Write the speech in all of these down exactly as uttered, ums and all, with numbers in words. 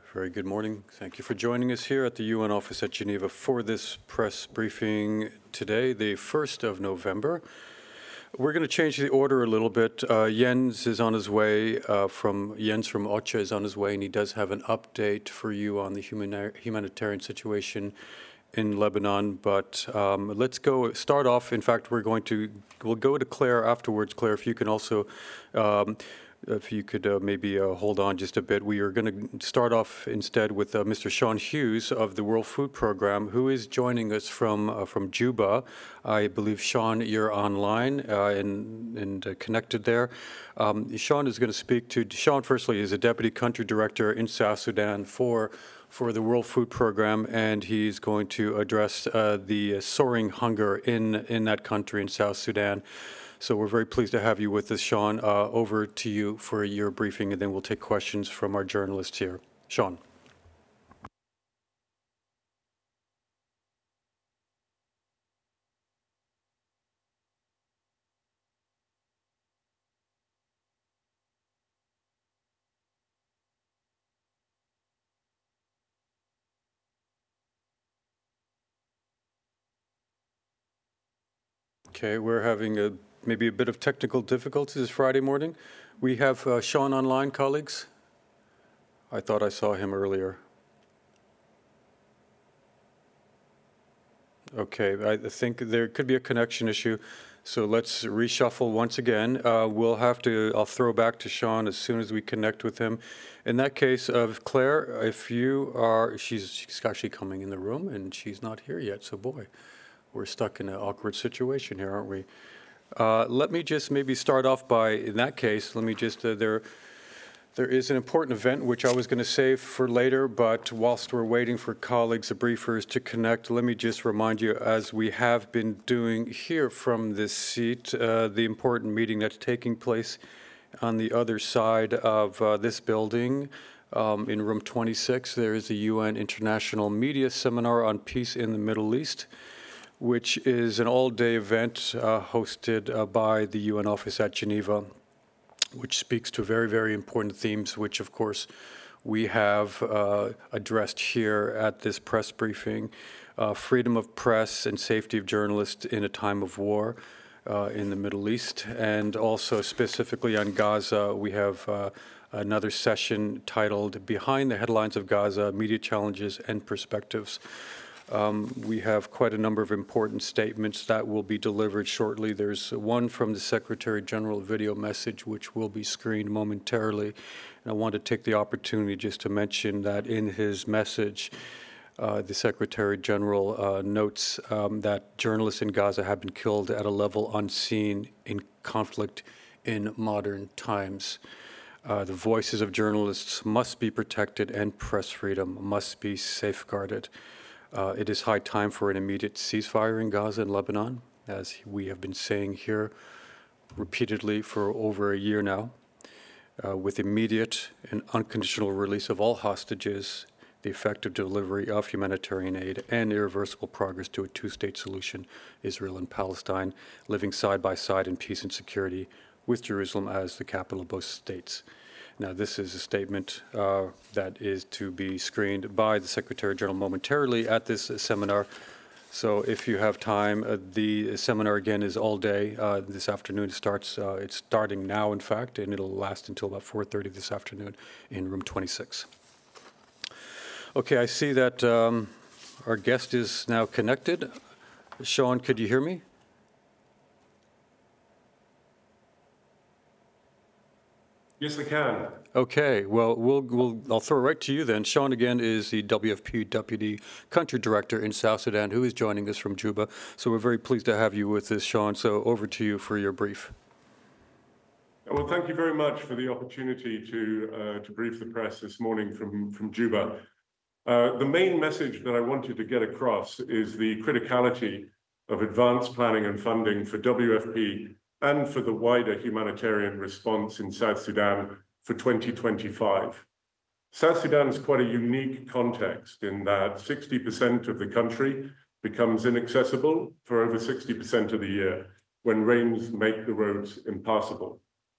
Very good morning. Thank you for joining us here at the U N office at Geneva for this press briefing today, the first of November. We're going to change the order a little bit. Uh, Jens is on his way uh, from, Jens from OCHA is on his way, and he does have an update for you on the humani- humanitarian situation in Lebanon. But um, let's go, start off, in fact, we're going to, we'll go to Claire afterwards. Claire, if you can also, um, if you could uh, maybe uh, hold on just a bit. We are going to start off instead with uh, Mister Sean Hughes of the World Food Program, who is joining us from uh, from Juba. I believe, Sean, you're online uh, and, and uh, connected there. Um, Sean is going to speak to, Sean, firstly, is a Deputy Country Director in South Sudan for for the World Food Program, and he's going to address uh, the uh, soaring hunger in, in that country, in South Sudan. So we're very pleased to have you with us, Sean. Uh, over to you for your briefing, and then we'll take questions from our journalists here. Sean. Okay, we're having a maybe a bit of technical difficulties this Friday morning. We have uh, Sean online, colleagues. I thought I saw him earlier. Okay, I think there could be a connection issue, so let's reshuffle once again. Uh, we'll have to, I'll throw back to Sean as soon as we connect with him. In that case, of uh, Claire, if you are, she's, she's actually coming in the room and she's not here yet, so boy, we're stuck in an awkward situation here, aren't we? Uh, let me just maybe start off by, in that case, let me just, uh, there, there is an important event which I was going to save for later, but whilst we're waiting for colleagues, the briefers, to connect, let me just remind you, as we have been doing here from this seat, uh, the important meeting that's taking place on the other side of uh, this building. Um, in room twenty-six, there is a U N International Media Seminar on Peace in the Middle East, which is an all-day event uh, hosted uh, by the U N office at Geneva, which speaks to very, very important themes, which, of course, we have uh, addressed here at this press briefing. Uh, freedom of press and safety of journalists in a time of war uh, in the Middle East. And also specifically on Gaza, we have uh, another session titled Behind the Headlines of Gaza, Media Challenges and Perspectives. Um, we have quite a number of important statements that will be delivered shortly. There's one from the Secretary General video message, which will be screened momentarily. And I want to take the opportunity just to mention that in his message, uh, the Secretary General uh, notes um, that journalists in Gaza have been killed at a level unseen in conflict in modern times. Uh, the voices of journalists must be protected and press freedom must be safeguarded. Uh, it is high time for an immediate ceasefire in Gaza and Lebanon, as we have been saying here repeatedly for over a year now, uh, with immediate and unconditional release of all hostages, the effective delivery of humanitarian aid, and irreversible progress to a two-state solution, Israel and Palestine, living side by side in peace and security, with Jerusalem as the capital of both states. Now, this is a statement uh, that is to be screened by the Secretary General momentarily at this uh, seminar. So if you have time, uh, the seminar again is all day. Uh, this afternoon it starts, uh, it's starting now, in fact, and it'll last until about four thirty this afternoon in room twenty-six. Okay, I see that um, our guest is now connected. Sean, could you hear me? Yes, I can. Okay, well, we'll, we'll, I'll throw it right to you then. Sean, again, is the W F P Deputy Country Director in South Sudan, who is joining us from Juba. So we're very pleased to have you with us, Sean. So over to you for your brief. Well, thank you very much for the opportunity to, uh, to brief the press this morning from, from Juba. Uh, the main message that I wanted to get across is the criticality of advanced planning and funding for W F P and for the wider humanitarian response in South Sudan for twenty twenty-five. South Sudan is quite a unique context in that sixty percent of the country becomes inaccessible for over sixty percent of the year when rains make the roads impassable.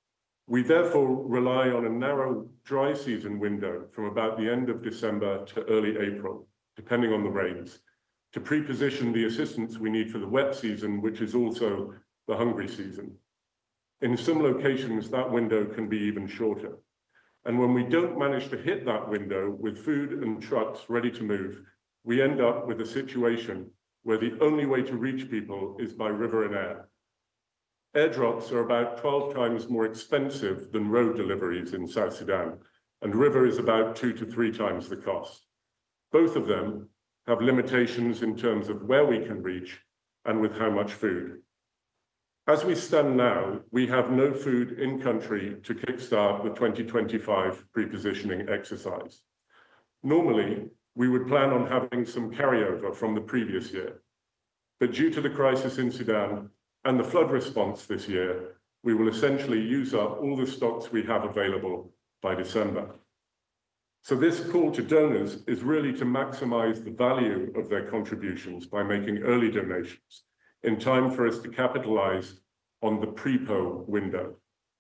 We therefore rely on a narrow dry season window from about the end of December to early April, depending on the rains, to pre-position the assistance we need for the wet season, which is also the hungry season. In some locations, that window can be even shorter. And when we don't manage to hit that window with food and trucks ready to move, we end up with a situation where the only way to reach people is by river and air. Airdrops are about twelve times more expensive than road deliveries in South Sudan, and river is about two to three times the cost. Both of them have limitations in terms of where we can reach and with how much food. As we stand now, we have no food in country to kickstart the twenty twenty-five pre-positioning exercise. Normally, we would plan on having some carryover from the previous year, but due to the crisis in Sudan and the flood response this year, we will essentially use up all the stocks we have available by December. So this call to donors is really to maximize the value of their contributions by making early donations in time for us to capitalize on the pre-P O window.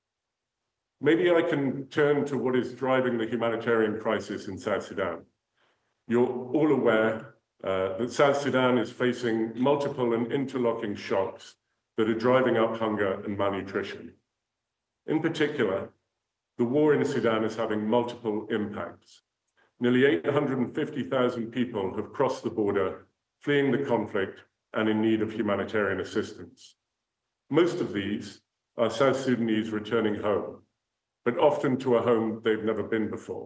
Maybe I can turn to what is driving the humanitarian crisis in South Sudan. You're all aware uh, that South Sudan is facing multiple and interlocking shocks that are driving up hunger and malnutrition. In particular, the war in Sudan is having multiple impacts. Nearly eight hundred fifty thousand people have crossed the border, fleeing the conflict and in need of humanitarian assistance. Most of these are South Sudanese returning home, but often to a home they've never been before.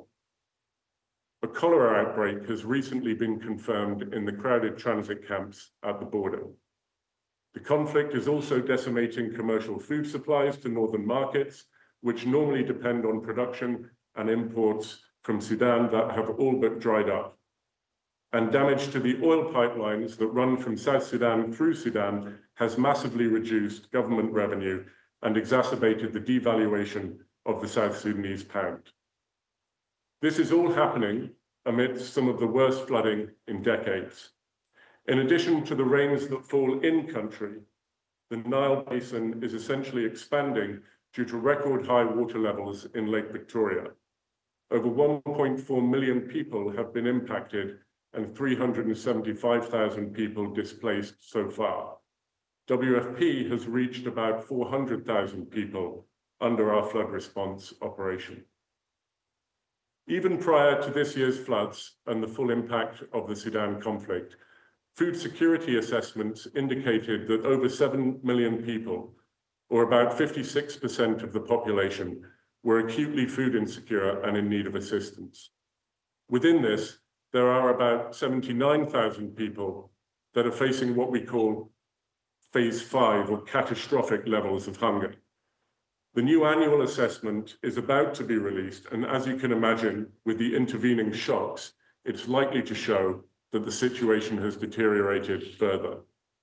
A cholera outbreak has recently been confirmed in the crowded transit camps at the border. The conflict is also decimating commercial food supplies to northern markets, which normally depend on production and imports from Sudan that have all but dried up. And damage to the oil pipelines that run from South Sudan through Sudan has massively reduced government revenue and exacerbated the devaluation of the South Sudanese pound. This is all happening amidst some of the worst flooding in decades. In addition to the rains that fall in country, the Nile Basin is essentially expanding due to record high water levels in Lake Victoria. Over one point four million people have been impacted and three hundred seventy-five thousand people displaced so far. W F P has reached about four hundred thousand people under our flood response operation. Even prior to this year's floods and the full impact of the Sudan conflict, food security assessments indicated that over seven million people, or about fifty-six percent of the population, were acutely food insecure and in need of assistance. Within this, there are about seventy-nine thousand people that are facing what we call phase five or catastrophic levels of hunger. The new annual assessment is about to be released, and as you can imagine, with the intervening shocks, it's likely to show that the situation has deteriorated further.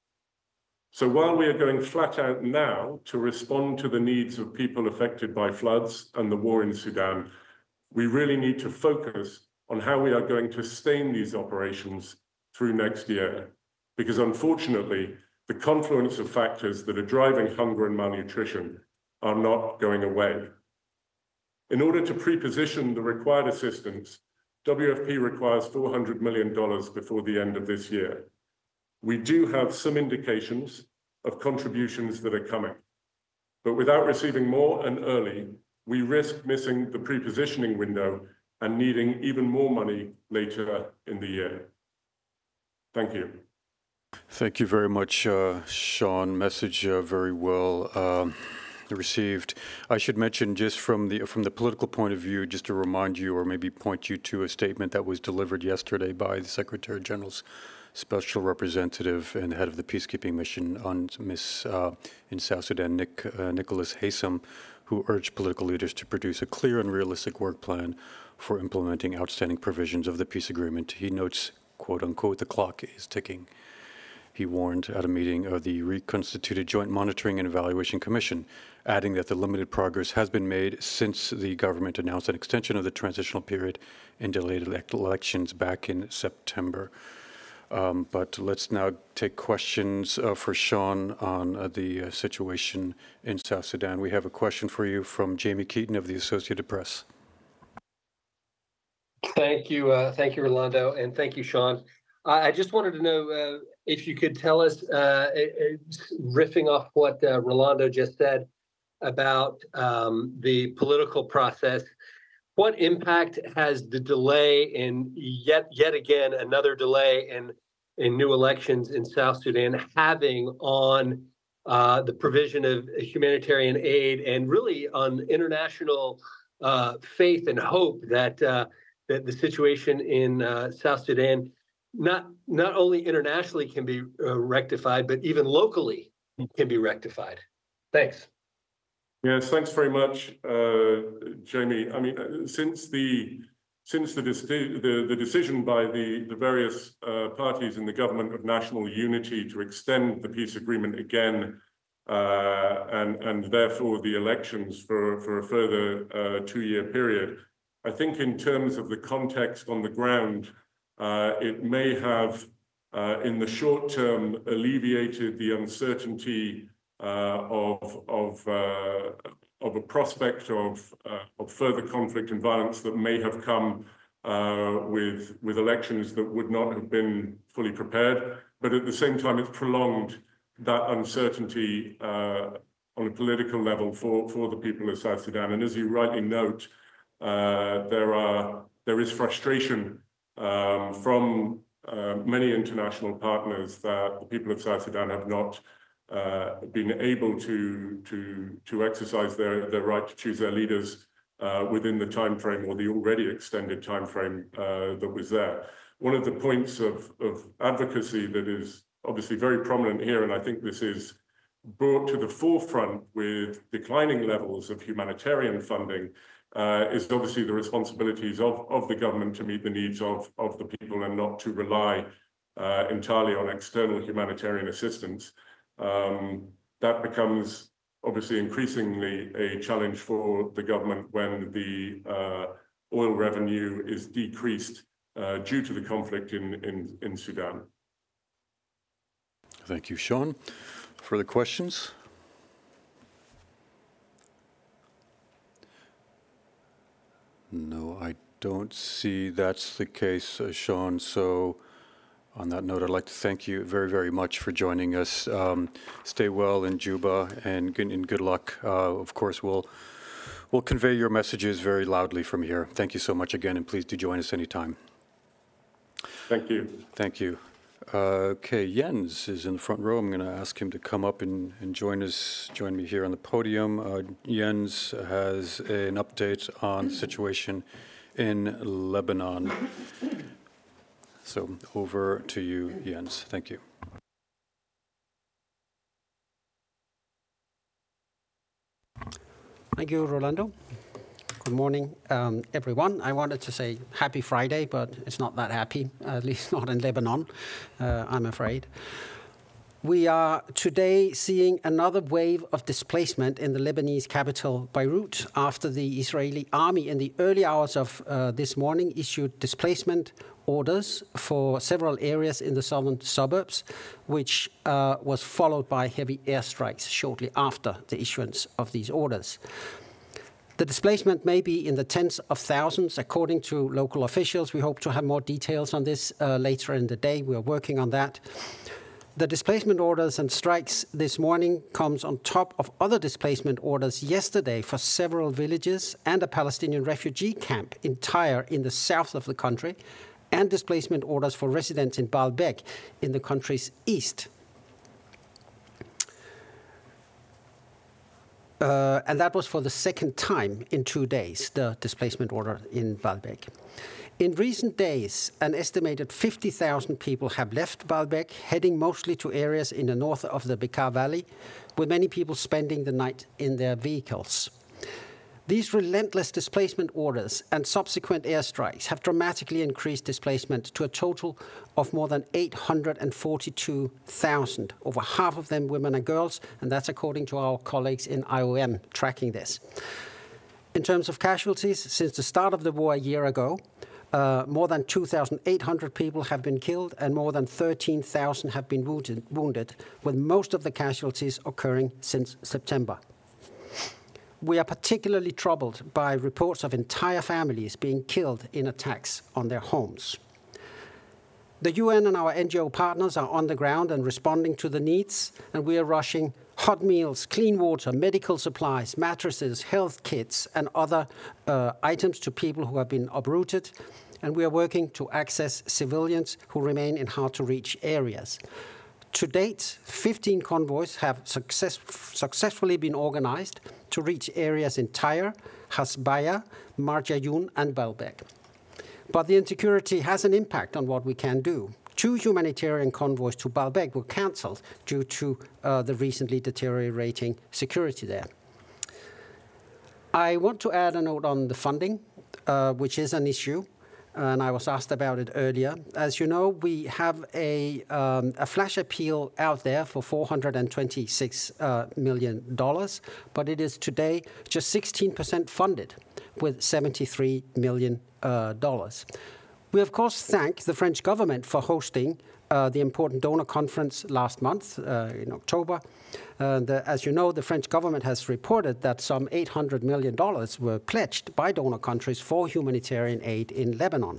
So while we are going flat out now to respond to the needs of people affected by floods and the war in Sudan, we really need to focus on how we are going to sustain these operations through next year. Because unfortunately, the confluence of factors that are driving hunger and malnutrition are not going away. In order to pre-position the required assistance, W F P requires four hundred million dollars before the end of this year. We do have some indications of contributions that are coming, but without receiving more and early, we risk missing the pre-positioning window and needing even more money later in the year. Thank you. Thank you very much, uh, Sean. Message uh, very well um, received. I should mention, just from the from the political point of view, just to remind you or maybe point you to a statement that was delivered yesterday by the Secretary General's Special Representative and head of the Peacekeeping Mission on Miss uh, in South Sudan, Nick, uh, Nicholas Haysom, who urged political leaders to produce a clear and realistic work plan for implementing outstanding provisions of the peace agreement. He notes, quote unquote, the clock is ticking. He warned at a meeting of the reconstituted Joint Monitoring and Evaluation Commission, adding that the limited progress has been made since the government announced an extension of the transitional period and delayed elect- elections back in September. Um, But let's now take questions uh, for Sean on uh, the uh, situation in South Sudan. We have a question for you from Jamie Keaton of the Associated Press. Thank you. Uh, thank you, Rolando, and thank you, Sean. I, I just wanted to know uh, if you could tell us, uh, uh, riffing off what uh, Rolando just said about um, the political process, what impact has the delay in yet yet again another delay in in new elections in South Sudan having on uh, the provision of humanitarian aid and really on international uh, faith and hope that uh, that the situation in uh, South Sudan not not only internationally can be uh, rectified, but even locally can be rectified? Thanks. Yes, thanks very much, uh, Jamie. I mean, uh, since the since the, the, the decision by the, the various uh, parties in the government of national unity to extend the peace agreement again, uh, and, and therefore the elections for, for a further uh, two-year period, I think in terms of the context on the ground, uh, it may have, uh, in the short term, alleviated the uncertainty uh, of, of, uh, of a prospect of, uh, of further conflict and violence that may have come uh, with, with elections that would not have been fully prepared. But at the same time, it's prolonged that uncertainty uh, on a political level for, for the people of South Sudan. And as you rightly note, uh, there, are, there is frustration um, from uh, many international partners that the people of South Sudan have not Uh, been able to to to exercise their their right to choose their leaders uh, within the time frame or the already extended time frame uh, that was there. One of the points of of advocacy that is obviously very prominent here, and I think this is brought to the forefront with declining levels of humanitarian funding, uh, is obviously the responsibilities of of the government to meet the needs of of the people and not to rely uh, entirely on external humanitarian assistance. Um, that becomes obviously increasingly a challenge for the government when the uh, oil revenue is decreased uh, due to the conflict in, in, in Sudan. Thank you, Sean. Further questions? No, I don't see that's the case, uh, Sean. So on that note, I'd like to thank you very, very much for joining us. Um, stay well in Juba and, and good luck. Uh, of course, we'll we'll convey your messages very loudly from here. Thank you so much again, and please do join us anytime. Thank you. Thank you. Uh, okay, Jens is in the front row. I'm going to ask him to come up and, and join us, join me here on the podium. Uh, Jens has an update on the situation in Lebanon. So over to you, Jens. Thank you. Thank you, Rolando. Good morning, um, everyone. I wanted to say happy Friday, but it's not that happy, at least not in Lebanon, uh, I'm afraid. We are today seeing another wave of displacement in the Lebanese capital, Beirut, after the Israeli army in the early hours of uh, this morning issued displacement orders for several areas in the southern suburbs, which uh, was followed by heavy airstrikes shortly after the issuance of these orders. The displacement may be in the tens of thousands, according to local officials. We hope to have more details on this uh, later in the day. We are working on that. The displacement orders and strikes this morning comes on top of other displacement orders yesterday for several villages and a Palestinian refugee camp in Tyre in the south of the country, and displacement orders for residents in Baalbek in the country's east. Uh, and that was for the second time in two days, the displacement order in Baalbek. In recent days, an estimated fifty thousand people have left Baalbek, heading mostly to areas in the north of the Bekaa Valley, with many people spending the night in their vehicles. These relentless displacement orders and subsequent airstrikes have dramatically increased displacement to a total of more than eight hundred forty-two thousand, over half of them women and girls, and that's according to our colleagues in I O M tracking this. In terms of casualties, since the start of the war a year ago, Uh, more than two thousand eight hundred people have been killed and more than thirteen thousand have been wounded, wounded, with most of the casualties occurring since September. We are particularly troubled by reports of entire families being killed in attacks on their homes. The U N and our N G O partners are on the ground and responding to the needs, and we are rushing hot meals, clean water, medical supplies, mattresses, health kits, and other uh, items to people who have been uprooted, and we are working to access civilians who remain in hard-to-reach areas. To date, fifteen convoys have success, successfully been organized to reach areas in Tyre, Hasbaya, Marjayoun, and Baalbek. But the insecurity has an impact on what we can do. Two humanitarian convoys to Baalbek were cancelled due to uh, the recently deteriorating security there. I want to add a note on the funding, uh, which is an issue, and I was asked about it earlier. As you know, we have a, um, a flash appeal out there for four hundred twenty-six uh, million dollars, but it is today just sixteen percent funded with seventy-three million dollars. Uh, We, of course, thank the French government for hosting uh, the important donor conference last month uh, in October. And uh, as you know, the French government has reported that some eight hundred million dollars were pledged by donor countries for humanitarian aid in Lebanon.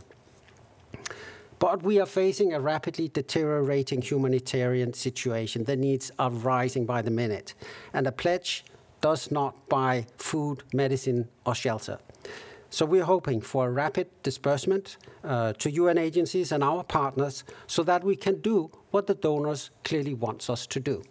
But we are facing a rapidly deteriorating humanitarian situation. The needs are rising by the minute. And a pledge does not buy food, medicine, or shelter. So we're hoping for a rapid disbursement uh, to U N agencies and our partners so that we can do what the donors clearly want us to do.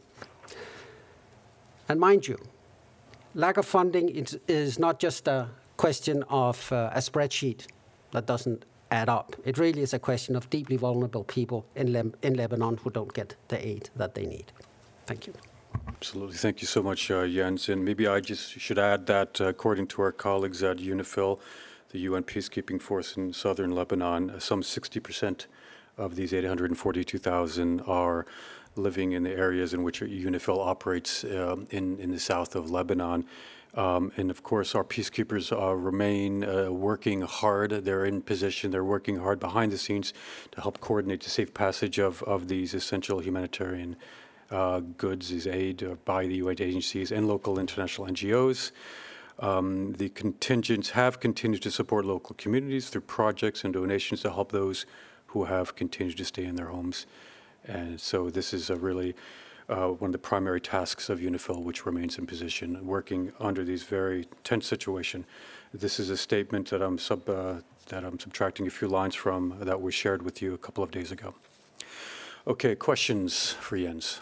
And mind you, lack of funding is, is not just a question of uh, a spreadsheet that doesn't add up. It really is a question of deeply vulnerable people in, Le- in Lebanon who don't get the aid that they need. Thank you. Absolutely. Thank you so much, uh, Jens. And maybe I just should add that uh, according to our colleagues at UNIFIL, the U N peacekeeping force in southern Lebanon, uh, some sixty percent of these eight hundred forty-two thousand are living in the areas in which UNIFIL operates um, in, in the south of Lebanon. Um, and of course, our peacekeepers uh, remain uh, working hard. They're in position. They're working hard behind the scenes to help coordinate the safe passage of, of these essential humanitarian Uh, goods is aid uh, by the U N agencies and local international N G Os. Um, the contingents have continued to support local communities through projects and donations to help those who have continued to stay in their homes. And so this is a really uh, one of the primary tasks of UNIFIL, which remains in position, working under these very tense situation. This is a statement that I'm, sub, uh, that I'm subtracting a few lines from that was shared with you a couple of days ago. Okay, questions for Jens?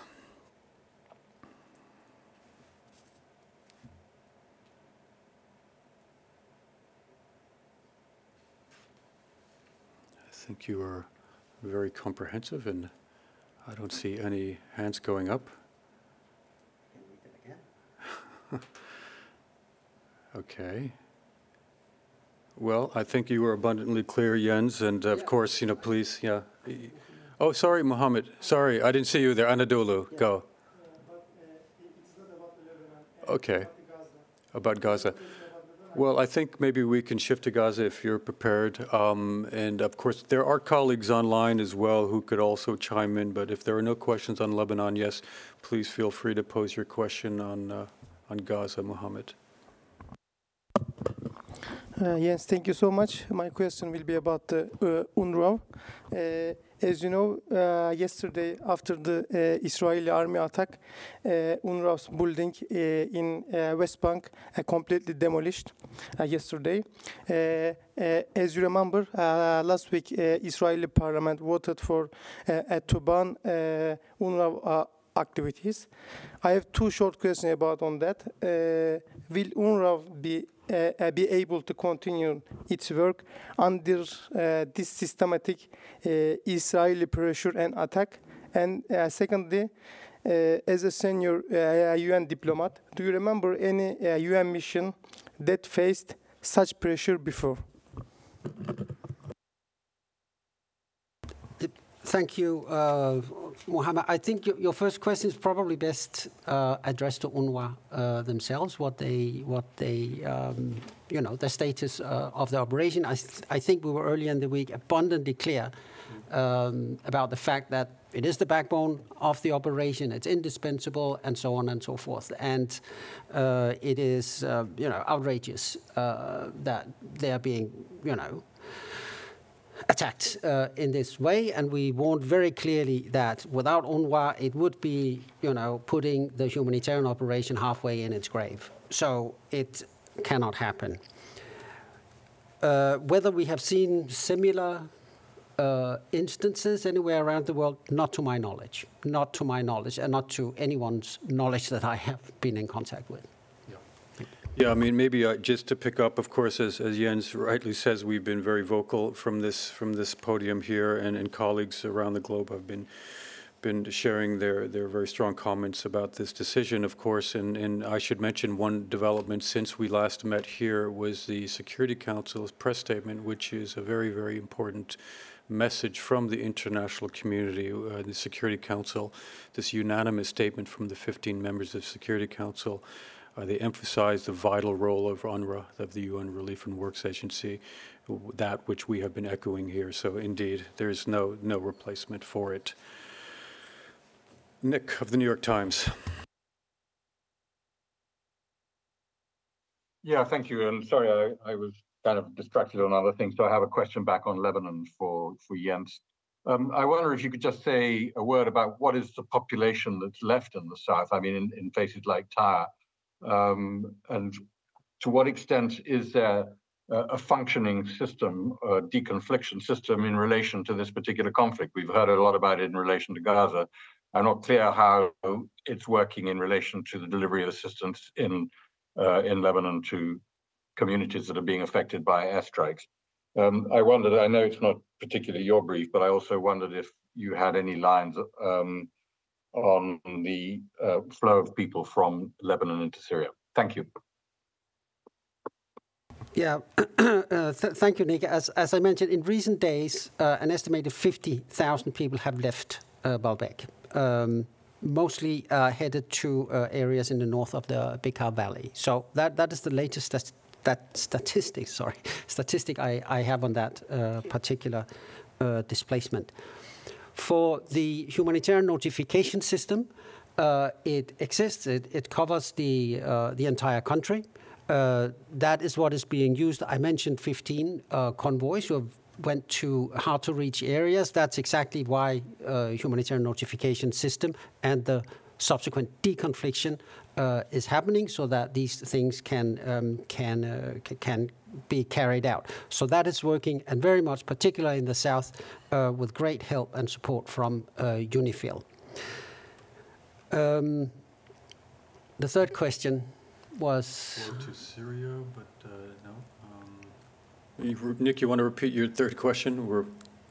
I think you are very comprehensive, and I don't see any hands going up. Can we read it again? Okay. Well, I think you were abundantly clear, Jens, and of Yeah. course, you know, please, yeah. Oh, sorry, Mohammed. Sorry, I didn't see you there. Anadolu, Yeah. go. But uh, it's not about Lebanon. uh, Okay. About Gaza. About Gaza. Well, I think maybe we can shift to Gaza if you're prepared. Um, and of course, there are colleagues online as well who could also chime in. But if there are no questions on Lebanon, yes, please feel free to pose your question on uh, on Gaza, Mohammed. Uh, yes, thank you so much. My question will be about the uh, UNRWA. Uh, as you know, uh, yesterday after the uh, Israeli army attack, uh, UNRWA's building uh, in uh, West Bank uh, completely demolished uh, yesterday. Uh, uh, as you remember, uh, last week uh, Israeli parliament voted for uh, to ban uh, UNRWA uh, activities. I have two short questions about on that. Uh, will UNRWA be Uh, be able to continue its work under uh, this systematic uh, Israeli pressure and attack? And uh, secondly, uh, as a senior uh, U N diplomat, do you remember any uh, U N mission that faced such pressure before? Thank you, uh, Mohammed. I think your, your first question is probably best uh, addressed to UNRWA uh, themselves, what they what they um, you know, the status uh, of the operation. I, th- I think we were earlier in the week abundantly clear um, about the fact that it is the backbone of the operation, it's indispensable, and so on and so forth. And uh, it is, uh, you know, outrageous uh, that they are being, you know, attacked uh, in this way. And we warned very clearly that without UNRWA, it would be, you know, putting the humanitarian operation halfway in its grave. So it cannot happen. Uh, whether we have seen similar Uh, instances anywhere around the world, not to my knowledge, not to my knowledge, and not to anyone's knowledge that I have been in contact with. Yeah, yeah I mean, maybe uh, just to pick up, of course, as, as Jens rightly says, we've been very vocal from this from this podium here, and, and colleagues around the globe have been been sharing their, their very strong comments about this decision, of course. And, and I should mention one development since we last met here was the Security Council's press statement, which is a very, very important message from the international community, uh, the Security Council, this unanimous statement from the fifteen members of the Security Council. Uh, they emphasize the vital role of UNRWA, of the U N Relief and Works Agency, that which we have been echoing here. So indeed, there's no, no replacement for it. Nick of the New York Times. Yeah, thank you. And sorry, I, I was kind of distracted on other things. So I have a question back on Lebanon for, for Jens. Um, I wonder if you could just say a word about what is the population that's left in the south, I mean, in, in places like Tyre, um, and to what extent is there a, a functioning system, a deconfliction system in relation to this particular conflict? We've heard a lot about it in relation to Gaza. I'm not clear how it's working in relation to the delivery of assistance in, uh, in Lebanon to communities that are being affected by airstrikes. Um, I wondered, I know it's not particularly your brief, but I also wondered if you had any lines um, on the uh, flow of people from Lebanon into Syria. Thank you. Yeah, uh, th- thank you, Nick. As, as I mentioned, in recent days, uh, an estimated fifty thousand people have left uh, Baalbek, um, mostly uh, headed to uh, areas in the north of the Bekaa Valley. So that, that is the latest st- that statistic, sorry, statistic I, I have on that uh, particular uh, displacement. For the humanitarian notification system, uh, it exists. It, it covers the uh, the entire country. Uh, that is what is being used. I mentioned fifteen uh, convoys who have went to hard-to-reach areas. That's exactly why uh, humanitarian notification system and the subsequent deconfliction uh, is happening, so that these things can um, can uh, can be carried out. So that is working, and very much, particularly in the south, uh, with great help and support from uh, UNIFIL. Um, the third question was Or to Syria, but uh, no. Um, you, Nick, you want to repeat your third question? We're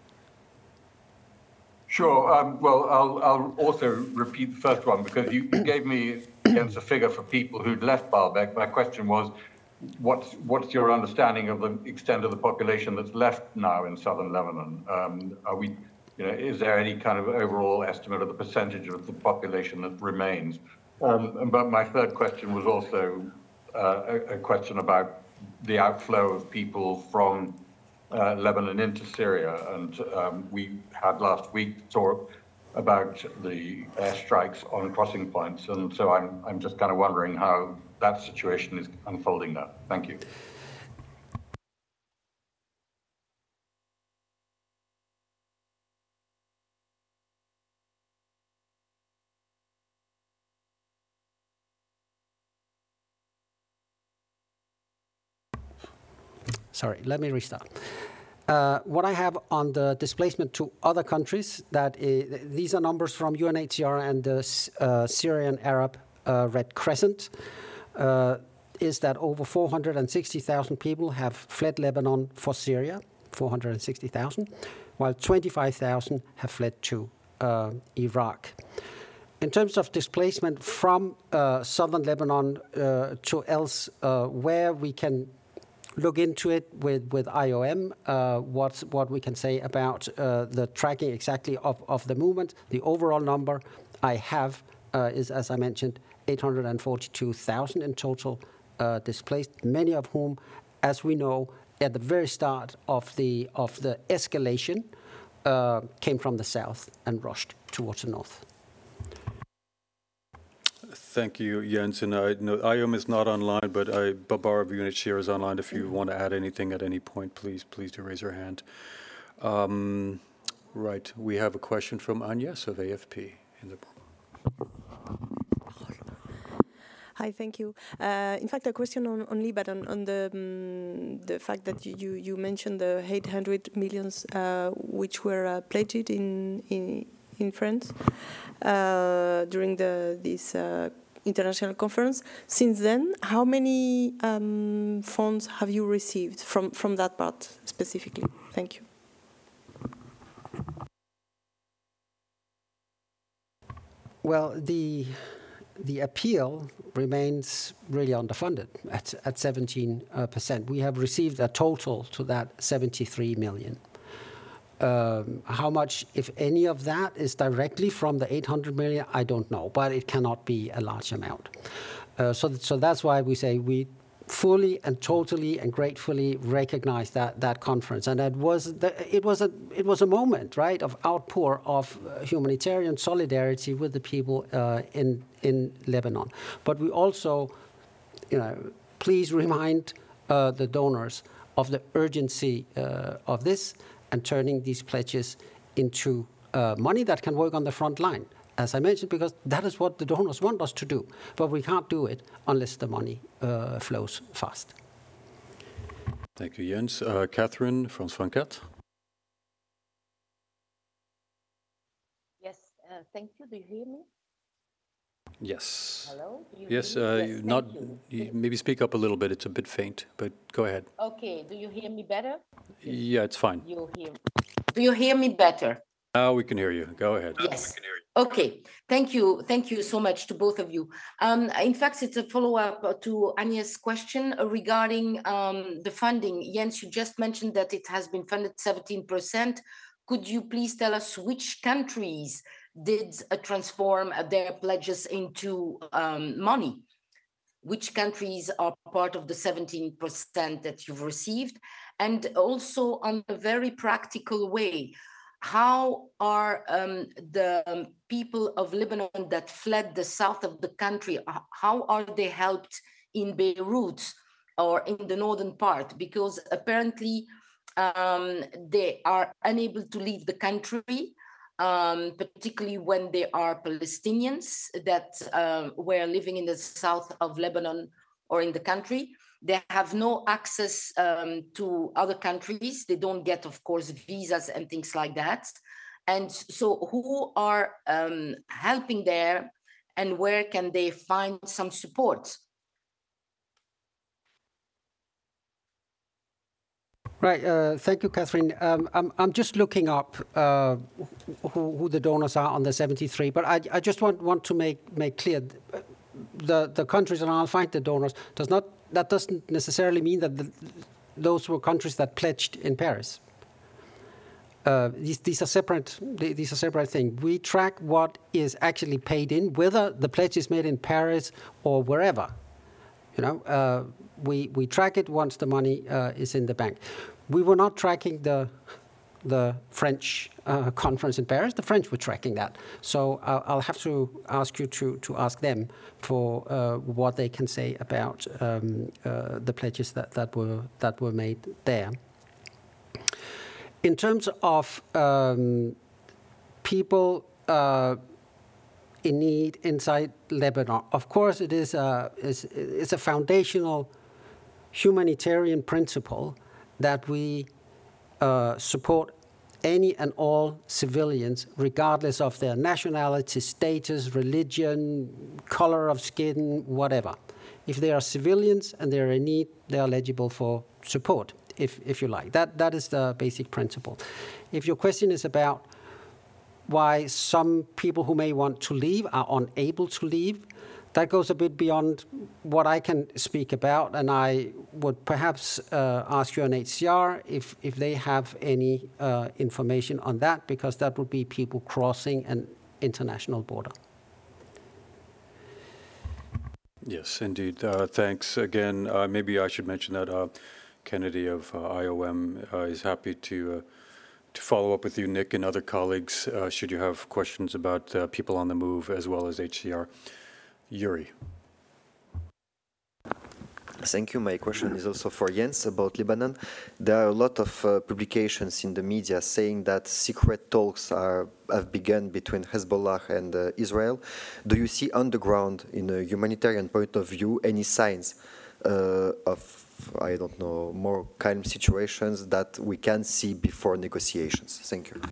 Sure. Um, well, I'll, I'll also repeat the first one because you, you gave me against a figure for people who'd left Baalbek. My question was, what's what's your understanding of the extent of the population that's left now in southern Lebanon? Um, are we, you know, is there any kind of overall estimate of the percentage of the population that remains? Um, but my third question was also uh, a, a question about the outflow of people from Uh, Lebanon into Syria, and um, we had last week talk about the airstrikes on crossing points, and so I'm I'm just kind of wondering how that situation is unfolding now. Thank you. Sorry, let me restart. Uh, what I have on the displacement to other countries, that is, these are numbers from U N H C R and the uh, Syrian Arab uh, Red Crescent, uh, is that over four hundred sixty thousand people have fled Lebanon for Syria, four hundred sixty thousand, while twenty-five thousand have fled to uh, Iraq. In terms of displacement from uh, southern Lebanon uh, to else, uh, where we can look into it with, with I O M, uh, what's, what we can say about uh, the tracking exactly of, of the movement. The overall number I have uh, is, as I mentioned, eight hundred forty-two thousand in total uh, displaced, many of whom as we know, at the very start of the of the escalation, uh, came from the south and rushed towards the north. Thank you, Jens. And I know I O M is not online, but I, Babar of UNHCR is online. If you want to add anything at any point, please, please do raise your hand. Um, right, we have a question from Agnes of A F P in the. Hi, thank you. Uh, in fact, a question on, on Lebanon, on the um, the fact that you, you, you mentioned the eight hundred millions uh, which were uh, pledged in in, in France uh, during the this uh, international conference. Since then, how many um, funds have you received from from that part specifically? Thank you. Well, the the appeal remains really underfunded at, at seventeen percent. We have received a total to that seventy-three million. Um, how much, if any of that, is directly from the eight hundred million, I don't know, but it cannot be a large amount. Uh, so, so that's why we say we fully and totally and gratefully recognize that that conference, and it was the, it was a it was a moment, right, of outpour of uh, humanitarian solidarity with the people uh, in in Lebanon. But we also, you know, please remind uh, the donors of the urgency uh, of this and turning these pledges into uh, money that can work on the front line. As I mentioned, because that is what the donors want us to do. But we can't do it unless the money uh, flows fast. Thank you, Jens. Uh, Catherine from Svanket. Yes, uh, thank you. Do you hear me? Yes. Hello? Do you yes, hear me? uh, Yes, not. you. You maybe speak up a little bit. It's a bit faint, but go ahead. Okay, do you hear me better? Yeah, it's fine. You hear. Do you hear me better? Now we can hear you. Go ahead. Yes. Okay. Thank you. Thank you so much to both of you. Um, in fact, it's a follow-up to Agnes' question regarding um, the funding. Jens, you just mentioned that it has been funded seventeen percent. Could you please tell us which countries did uh, transform their pledges into um, money? Which countries are part of the seventeen percent that you've received? And also on a very practical way, how are um, the um, people of Lebanon that fled the south of the country, how are they helped in Beirut or in the northern part? Because apparently um, they are unable to leave the country, um, particularly when they are Palestinians that um, were living in the south of Lebanon or in the country. They have no access um, to other countries. They don't get, of course, visas and things like that. And so who are um, helping there and where can they find some support? Right. Uh, thank you, Catherine. Um, I'm, I'm just looking up uh, who, who the donors are on the seventy-three, but I, I just want, want to make, make clear the, the countries, and I'll find the donors, does not that doesn't necessarily mean that the, those were countries that pledged in Paris. Uh, these, these are separate. These are separate things. We track what is actually paid in, whether the pledge is made in Paris or wherever. You know, uh, we we track it once the money uh, is in the bank. We were not tracking the the French uh, conference in Paris. The French were tracking that. So I'll, I'll have to ask you to, to ask them for uh, what they can say about um, uh, the pledges that, that were that were made there. In terms of um, people uh, in need inside Lebanon, of course it is a, is, it's a foundational humanitarian principle that we Uh, support any and all civilians, regardless of their nationality, status, religion, color of skin, whatever. If they are civilians and they are in need, they are eligible for support, if, if you like. That, that is the basic principle. If your question is about why some people who may want to leave are unable to leave, that goes a bit beyond what I can speak about, and I would perhaps uh, ask U N H C R if, if they have any uh, information on that, because that would be people crossing an international border. Yes, indeed. Uh, thanks again. Uh, maybe I should mention that uh, Kennedy of uh, I O M uh, is happy to uh, to follow up with you, Nick, and other colleagues, uh, should you have questions about uh, people on the move as well as H C R. Yuri. Thank you. My question is also for Jens about Lebanon. There are a lot of uh, publications in the media saying that secret talks are, have begun between Hezbollah and uh, Israel. Do you see on the ground, in a humanitarian point of view, any signs uh, of, I don't know, more calm situations that we can see before negotiations? Thank you.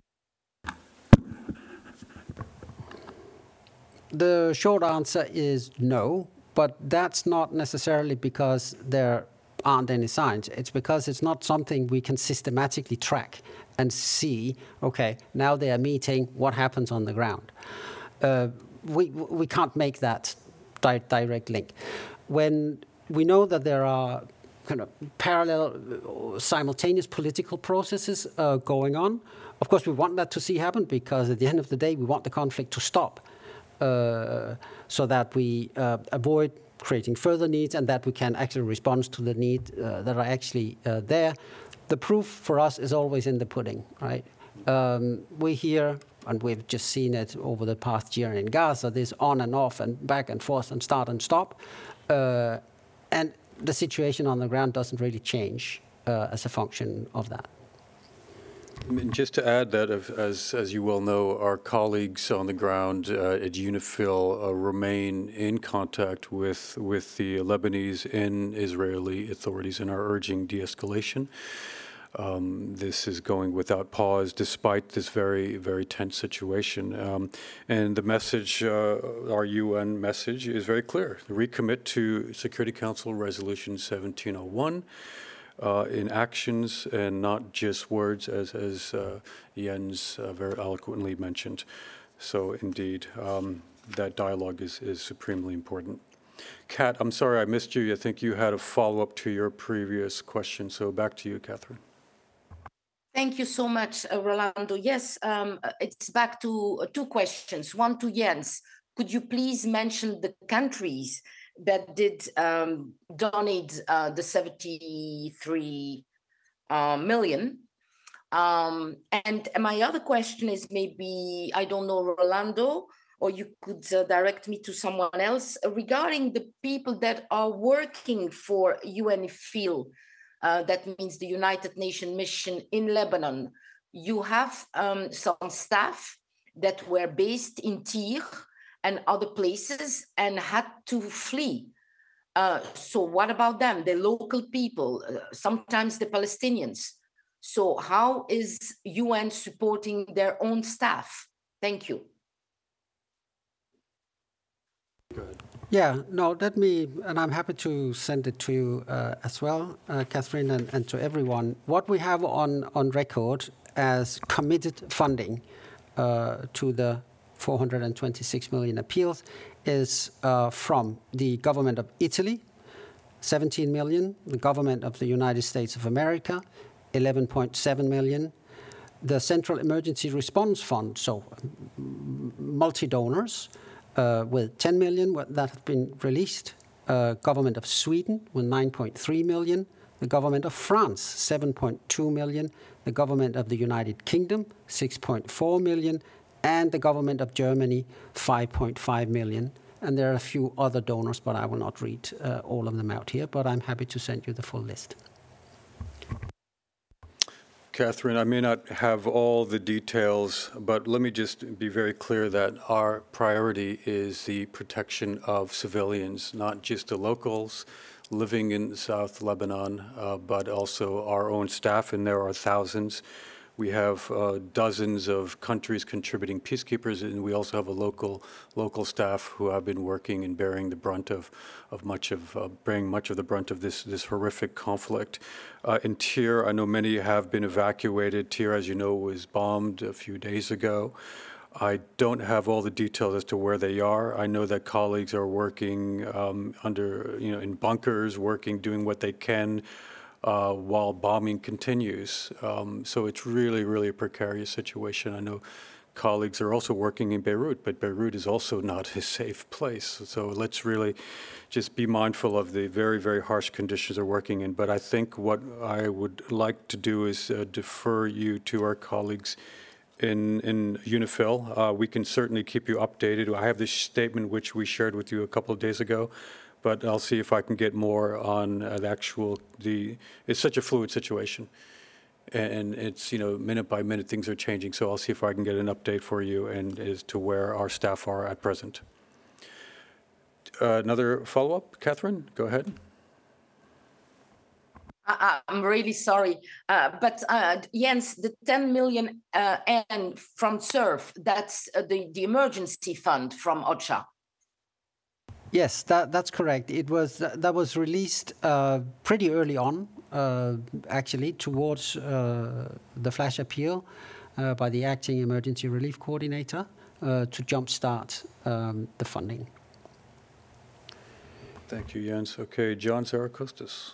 The short answer is no. But that's not necessarily because there aren't any signs. It's because it's not something we can systematically track and see, okay, now they are meeting, what happens on the ground? Uh, we, we can't make that di direct link. When we know that there are kind of parallel, simultaneous political processes uh, going on, of course we want that to see happen, because at the end of the day we want the conflict to stop. Uh, so that we uh, avoid creating further needs and that we can actually respond to the need uh, that are actually uh, there. The proof for us is always in the pudding, right? Um, we hear, and we've just seen it over the past year in Gaza, this on and off and back and forth and start and stop. Uh, and the situation on the ground doesn't really change uh, as a function of that. And just to add that, as as you well know, our colleagues on the ground uh, at UNIFIL uh, remain in contact with with the Lebanese and Israeli authorities and are urging de-escalation. Um, this is going without pause, despite this very, very tense situation. Um, and the message, uh, our U N message, is very clear: recommit to Security Council Resolution seventeen oh one. Uh, in actions and not just words, as, as uh, Jens uh, very eloquently mentioned. So indeed, um, that dialogue is, is supremely important. Kat, I'm sorry I missed you. I think you had a follow-up to your previous question. So back to you, Catherine. Thank you so much, uh, Rolando. Yes, um, it's back to uh, two questions. One to Jens. Could you please mention the countries that did um, donate uh, the seventy-three uh, million? Um, and my other question is maybe, I don't know, Rolando, or you could uh, direct me to someone else, uh, regarding the people that are working for UNIFIL, uh, that means the United Nations mission in Lebanon. You have um, some staff that were based in Tyre and other places and had to flee. Uh, so what about them, the local people, uh, sometimes the Palestinians? So how is U N supporting their own staff? Thank you. Good. Yeah, no, let me, and I'm happy to send it to you uh, as well, uh, Catherine, and, and to everyone. What we have on, on record as committed funding uh, to the four hundred twenty-six million appeals is uh, from the government of Italy, seventeen million, the government of the United States of America, eleven point seven million, the Central Emergency Response Fund, so multi-donors, uh, with ten million that have been released, uh, government of Sweden with nine point three million, the government of France, seven point two million, the government of the United Kingdom, six point four million, and the government of Germany, five point five million. And there are a few other donors, but I will not read uh, all of them out here, but I'm happy to send you the full list. Catherine, I may not have all the details, but let me just be very clear that our priority is the protection of civilians, not just the locals living in South Lebanon, uh, but also our own staff, and there are thousands. We have uh, dozens of countries contributing peacekeepers, and we also have a local local staff who have been working and bearing the brunt of of much of uh, bearing much of the brunt of this this horrific conflict. Uh, in Tyre, I know many have been evacuated. Tyre, as you know, was bombed a few days ago. I don't have all the details as to where they are. I know that colleagues are working um, under, you know, in bunkers, working, doing what they can. Uh, while bombing continues. Um, so it's really, really a precarious situation. I know colleagues are also working in Beirut, but Beirut is also not a safe place. So let's really just be mindful of the very, very harsh conditions they're working in. But I think what I would like to do is uh, defer you to our colleagues in, in UNIFIL. Uh, we can certainly keep you updated. I have this statement which we shared with you a couple of days ago, but I'll see if I can get more on uh, the actual, the, it's such a fluid situation. And it's, you know, minute by minute, things are changing. So I'll see if I can get an update for you and as to where our staff are at present. Uh, another follow-up, Catherine, go ahead. I, I'm really sorry, uh, but uh, Jens, the ten million uh, and from SURF, that's uh, the, the emergency fund from OCHA. Yes, that, that's correct. It was that was released uh, pretty early on, uh, actually, towards uh, the flash appeal uh, by the acting emergency relief coordinator uh, to jumpstart um, the funding. Thank you, Jens. Okay, John Sarakostas.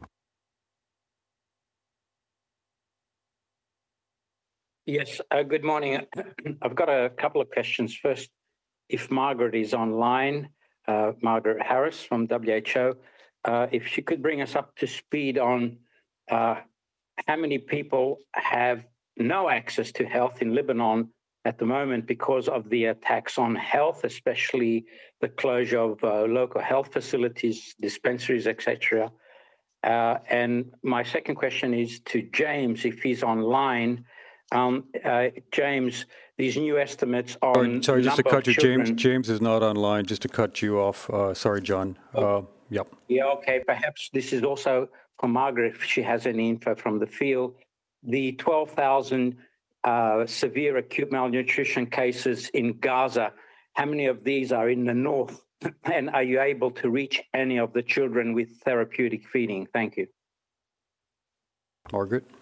Yes, uh, good morning. I've got a couple of questions. First, if Margaret is online, uh, Margaret Harris from W H O, uh, if she could bring us up to speed on uh, how many people have no access to health in Lebanon at the moment because of the attacks on health, especially the closure of uh, local health facilities, dispensaries, et cetera. Uh, and my second question is to James, if he's online. Um, uh, James, these new estimates on Sorry, sorry just to cut you, children, James. James is not online. Just to cut you off. Uh, sorry, John. Uh, yep. Yeah, okay. Perhaps this is also for Margaret, if she has any info from the field. The twelve thousand uh, severe acute malnutrition cases in Gaza, how many of these are in the north? And are you able to reach any of the children with therapeutic feeding? Thank you. Margaret.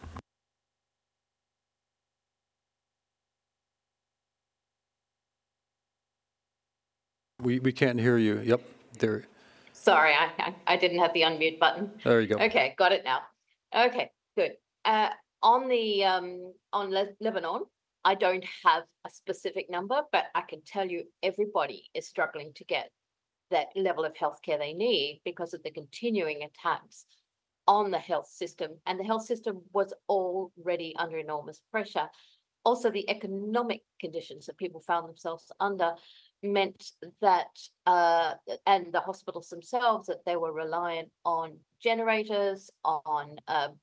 We, we can't hear you. Yep, there. Sorry, I, I, I didn't have the unmute button. There you go. Okay, got it now. Okay, good. Uh, on the um, on Le Lebanon, I don't have a specific number, but I can tell you everybody is struggling to get that level of healthcare they need because of the continuing attacks on the health system. And the health system was already under enormous pressure. Also, the economic conditions that people found themselves under meant that, uh, and the hospitals themselves, that they were reliant on generators, on um,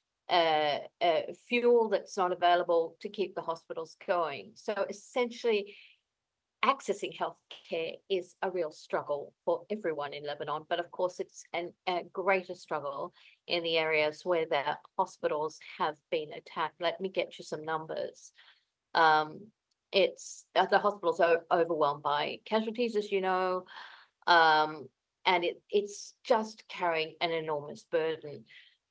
uh, uh, fuel that's not available to keep the hospitals going. So essentially, accessing healthcare is a real struggle for everyone in Lebanon, but of course it's an, a greater struggle in the areas where the hospitals have been attacked. Let me get you some numbers. Um, it's uh, the hospitals are overwhelmed by casualties, as you know, um, and it, it's just carrying an enormous burden.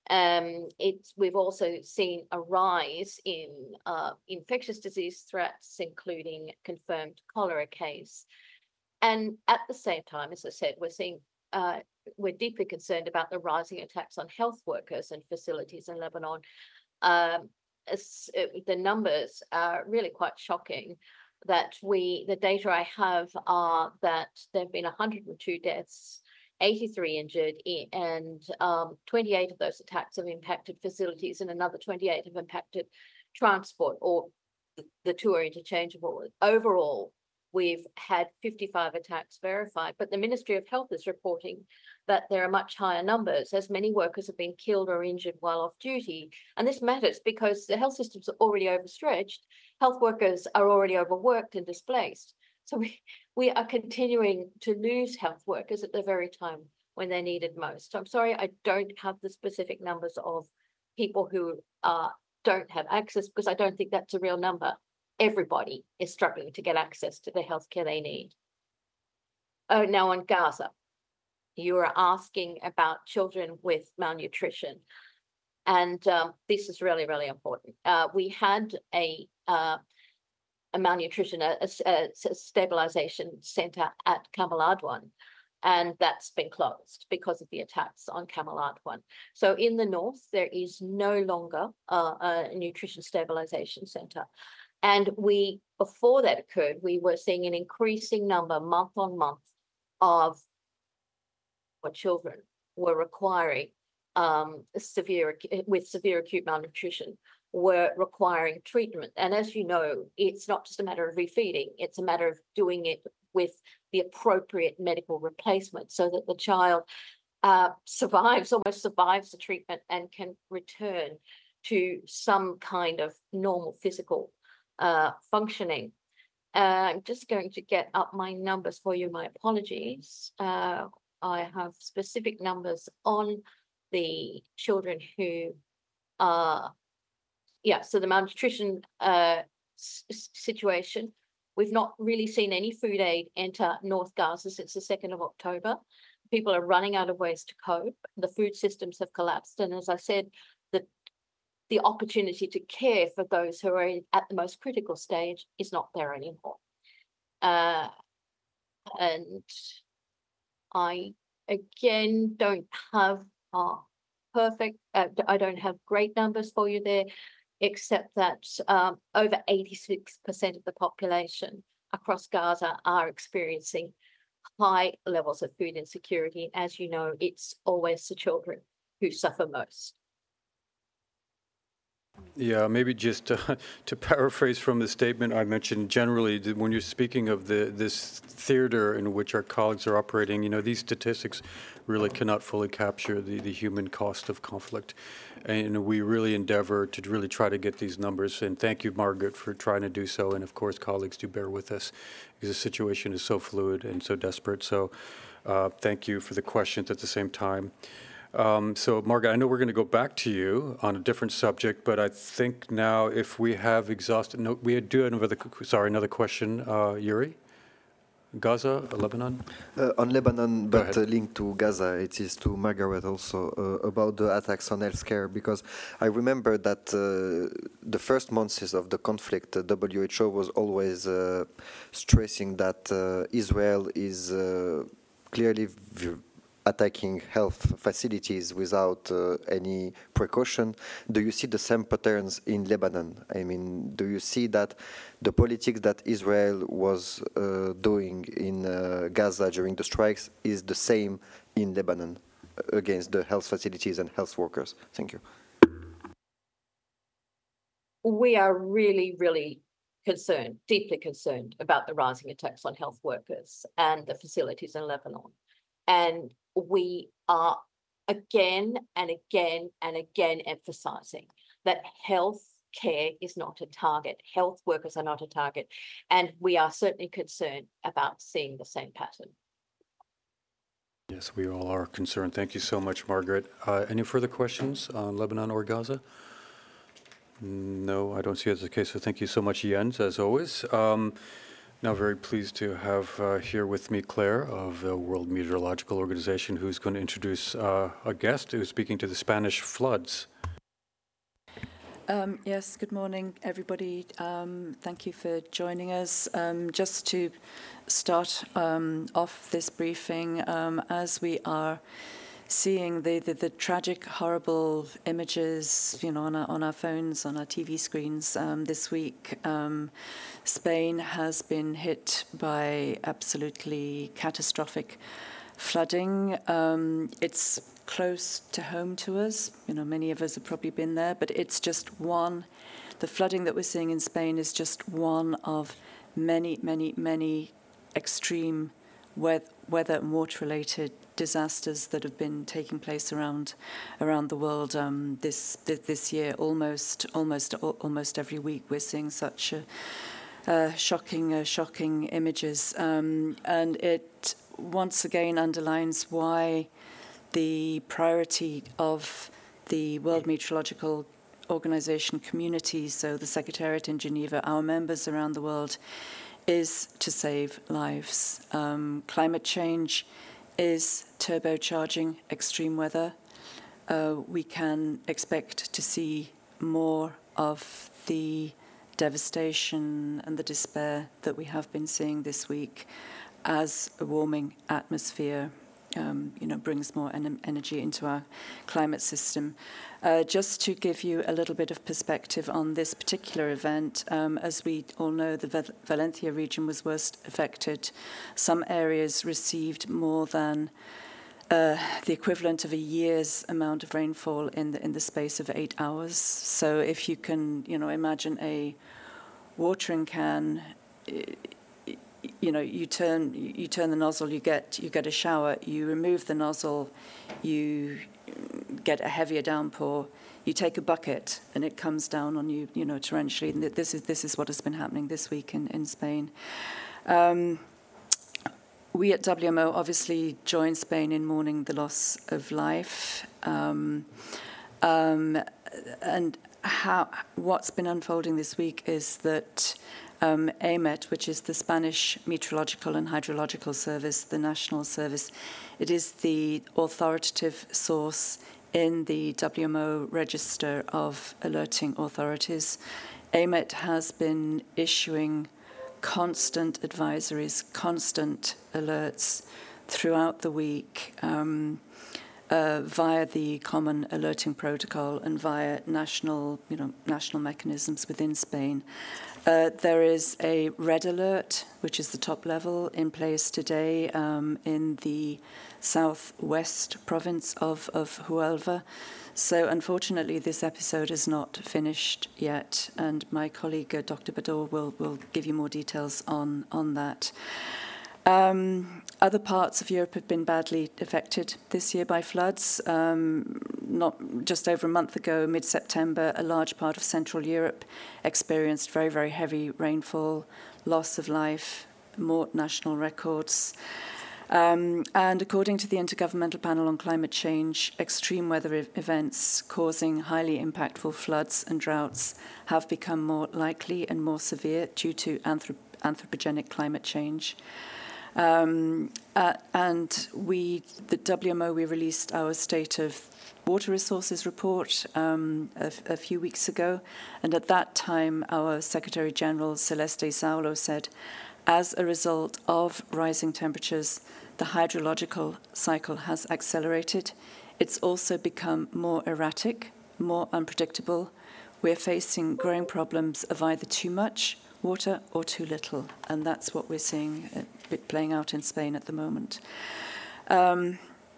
Um, it's we've also seen a rise in uh, infectious disease threats, including confirmed cholera case. And at the same time, as I said, we're seeing uh, we're deeply concerned about the rising attacks on health workers and facilities in Lebanon. Um, as, uh, the numbers are really quite shocking. That we the data I have are that there have been one hundred two deaths, eighty-three injured, and um, twenty-eight of those attacks have impacted facilities and another twenty-eight have impacted transport, or the, the two are interchangeable. Overall, we've had fifty-five attacks verified, but the Ministry of Health is reporting that there are much higher numbers, as many workers have been killed or injured while off duty. And this matters because the health systems are already overstretched, health workers are already overworked and displaced. So we, we are continuing to lose health workers at the very time when they're needed most. So I'm sorry, I don't have the specific numbers of people who uh, don't have access, because I don't think that's a real number. Everybody is struggling to get access to the healthcare they need. Oh, now on Gaza, you are asking about children with malnutrition. And um, this is really, really important. Uh, we had a uh, a malnutrition, a, a, a stabilization center at Kamal Adwan, and that's been closed because of the attacks on Kamal Adwan. So in the north, there is no longer uh, a nutrition stabilization center. And we, before that occurred, we were seeing an increasing number month on month of what children were requiring um, severe with severe acute malnutrition were requiring treatment. And as you know, it's not just a matter of refeeding, it's a matter of doing it with the appropriate medical replacement so that the child uh, survives, almost survives the treatment and can return to some kind of normal physical uh, functioning. Uh, I'm just going to get up my numbers for you, my apologies. Uh, I have specific numbers on the children who are, yeah, so the malnutrition uh, situation. We've not really seen any food aid enter North Gaza since the second of October. People are running out of ways to cope. The food systems have collapsed. And as I said, the, the opportunity to care for those who are at the most critical stage is not there anymore. Uh, and I, again, don't have uh, perfect, uh, I don't have great numbers for you there, except that um, over eighty-six percent of the population across Gaza are experiencing high levels of food insecurity. As you know, it's always the children who suffer most. Yeah, maybe just uh, to paraphrase from the statement I mentioned generally, when you're speaking of the this theater in which our colleagues are operating, you know, these statistics really cannot fully capture the, the human cost of conflict. And we really endeavor to really try to get these numbers. And thank you, Margaret, for trying to do so. And of course, colleagues, do bear with us because the situation is so fluid and so desperate. So uh, thank you for the questions at the same time. Um, so, Margaret, I know we're going to go back to you on a different subject, but I think now if we have exhausted, no, we do have another, sorry, another question, uh, Yuri? Gaza, Lebanon? Uh, on Lebanon, Go but uh, linked to Gaza, it is to Margaret also uh, about the attacks on healthcare, because I remember that uh, the first months of the conflict, the W H O was always uh, stressing that uh, Israel is uh, clearly v- attacking health facilities without uh, any precaution. Do you see the same patterns in Lebanon? I mean, do you see that the politics that Israel was uh, doing in uh, Gaza during the strikes is the same in Lebanon against the health facilities and health workers? Thank you. We are really, really concerned, deeply concerned about the rising attacks on health workers and the facilities in Lebanon. And we are again and again and again emphasizing that health care is not a target. Health workers are not a target. And we are certainly concerned about seeing the same pattern. Yes, we all are concerned. Thank you so much, Margaret. Uh, any further questions on Lebanon or Gaza? No, I don't see it as the case. So thank you so much, Jens, as always. Um, Now, very pleased to have uh, here with me Claire of the World Meteorological Organization, who's going to introduce uh, a guest who's speaking to the Spanish floods. Um, yes, good morning, everybody. Um, thank you for joining us. Um, just to start um, off this briefing, um, as we are seeing the, the, the tragic, horrible images, you know, on our, on our phones, on our T V screens um, this week, um, Spain has been hit by absolutely catastrophic flooding. Um, it's close to home to us. You know, many of us have probably been there, but it's just one. The flooding that we're seeing in Spain is just one of many, many, many extreme weather and water-related disasters that have been taking place around around the world um, this this year. Almost, almost, almost every week, we're seeing such a, uh, shocking, uh, shocking images, um, and it once again underlines why the priority of the World Meteorological Organization community, so the Secretariat in Geneva, our members around the world, is to save lives. Um, climate change is turbocharging extreme weather. Uh, we can expect to see more of the devastation and the despair that we have been seeing this week as a warming atmosphere um, you know, brings more en energy into our climate system. Uh, just to give you a little bit of perspective on this particular event, um, as we all know, the Val Valencia region was worst affected. Some areas received more than uh, the equivalent of a year's amount of rainfall in the in the space of eight hours. So if you can, you know, imagine a watering can. You know, you turn you turn the nozzle, you get you get a shower. You remove the nozzle, you get a heavier downpour. You take a bucket, and it comes down on you, you know, torrentially. And this is this is what has been happening this week in in Spain. Um, we at W M O obviously join Spain in mourning the loss of life, um, um, and how what's been unfolding this week is that. Um, A M E T, which is the Spanish Meteorological and Hydrological Service, the national service, it is the authoritative source in the W M O register of alerting authorities. A M E T has been issuing constant advisories, constant alerts throughout the week um, uh, via the Common Alerting Protocol and via national, you know, national mechanisms within Spain. Uh, there is a red alert, which is the top level, in place today um, in the southwest province of, of Huelva. So unfortunately, this episode is not finished yet, and my colleague, uh, Doctor Bador, will, will give you more details on, on that. Um, other parts of Europe have been badly affected this year by floods. Um, not just over a month ago, mid-September, a large part of Central Europe experienced very, very heavy rainfall, loss of life, more national records. Um, and according to the Intergovernmental Panel on Climate Change, extreme weather e- events causing highly impactful floods and droughts have become more likely and more severe due to anthrop- anthropogenic climate change. Um, uh, and we, the W M O, we released our State of Water Resources report um, a, a few weeks ago. And at that time, our Secretary General, Celeste Saulo, said, as a result of rising temperatures, the hydrological cycle has accelerated. It's also become more erratic, more unpredictable. We're facing growing problems of either too much water or too little, and that's what we're seeing a bit playing out in Spain at the moment. Um,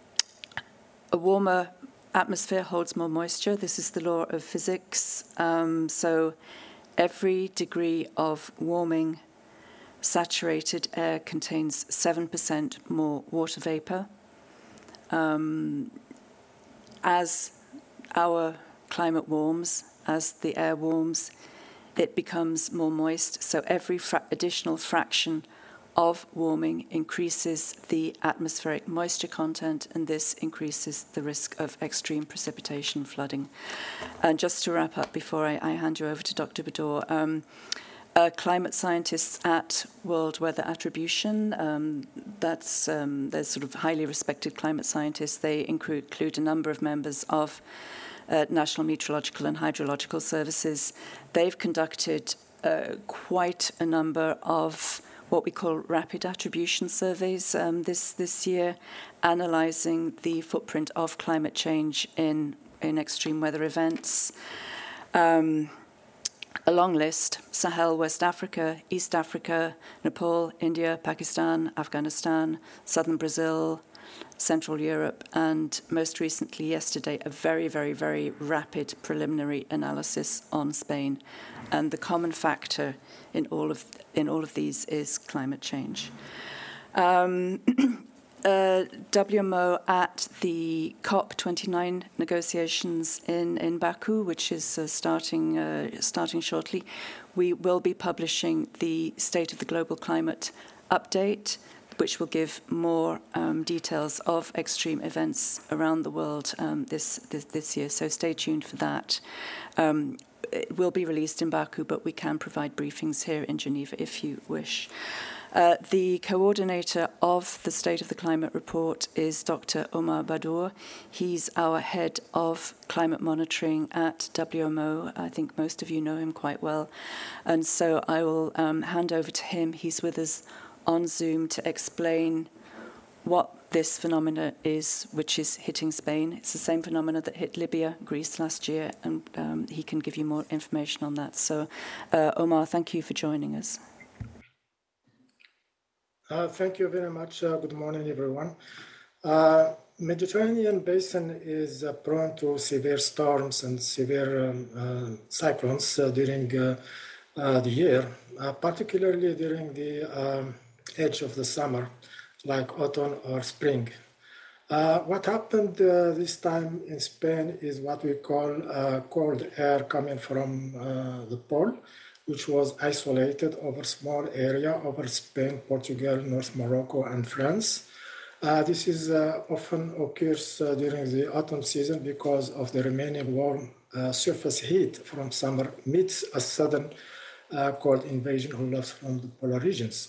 a warmer atmosphere holds more moisture. This is the law of physics. Um, so every degree of warming saturated air contains seven percent more water vapor. Um, as our climate warms, as the air warms, it becomes more moist. So every fra- additional fraction of warming increases the atmospheric moisture content, and this increases the risk of extreme precipitation, flooding. And just to wrap up before I, I hand you over to Doctor Bador, um, uh, climate scientists at World Weather Attribution, um, that's um, they're sort of highly respected climate scientists. They include, include a number of members of uh, National Meteorological and Hydrological Services. They've conducted uh, quite a number of what we call rapid attribution surveys um, this this year, analysing the footprint of climate change in, in extreme weather events. Um, a long list: Sahel, West Africa, East Africa, Nepal, India, Pakistan, Afghanistan, southern Brazil, Central Europe, and most recently yesterday, a very, very, very rapid preliminary analysis on Spain. And the common factor in all of in all of these is climate change. Um, uh, W M O at the COP twenty-nine negotiations in, in Baku, which is uh, starting uh, starting shortly, we will be publishing the State of the Global Climate update, which will give more um, details of extreme events around the world um, this, this this year. So stay tuned for that. Um, it will be released in Baku, but we can provide briefings here in Geneva if you wish. Uh, the coordinator of the State of the Climate report is Doctor Omar Bador. He's our head of climate monitoring at W M O. I think most of you know him quite well. And so I will um, hand over to him. He's with us on Zoom to explain what this phenomena is, which is hitting Spain. It's the same phenomena that hit Libya, Greece last year, and um, he can give you more information on that. So, uh, Omar, thank you for joining us. Uh, thank you very much. Uh, good morning, everyone. Uh, Mediterranean basin is uh, prone to severe storms and severe um, uh, cyclones uh, during uh, uh, the year, uh, particularly during the um, edge of the summer, like autumn or spring. Uh, what happened uh, this time in Spain is what we call uh, cold air coming from uh, the pole, which was isolated over a small area over Spain, Portugal, North Morocco, and France. Uh, this is uh, often occurs uh, during the autumn season because of the remaining warm uh, surface heat from summer meets a sudden uh, cold invasion of loss from the polar regions.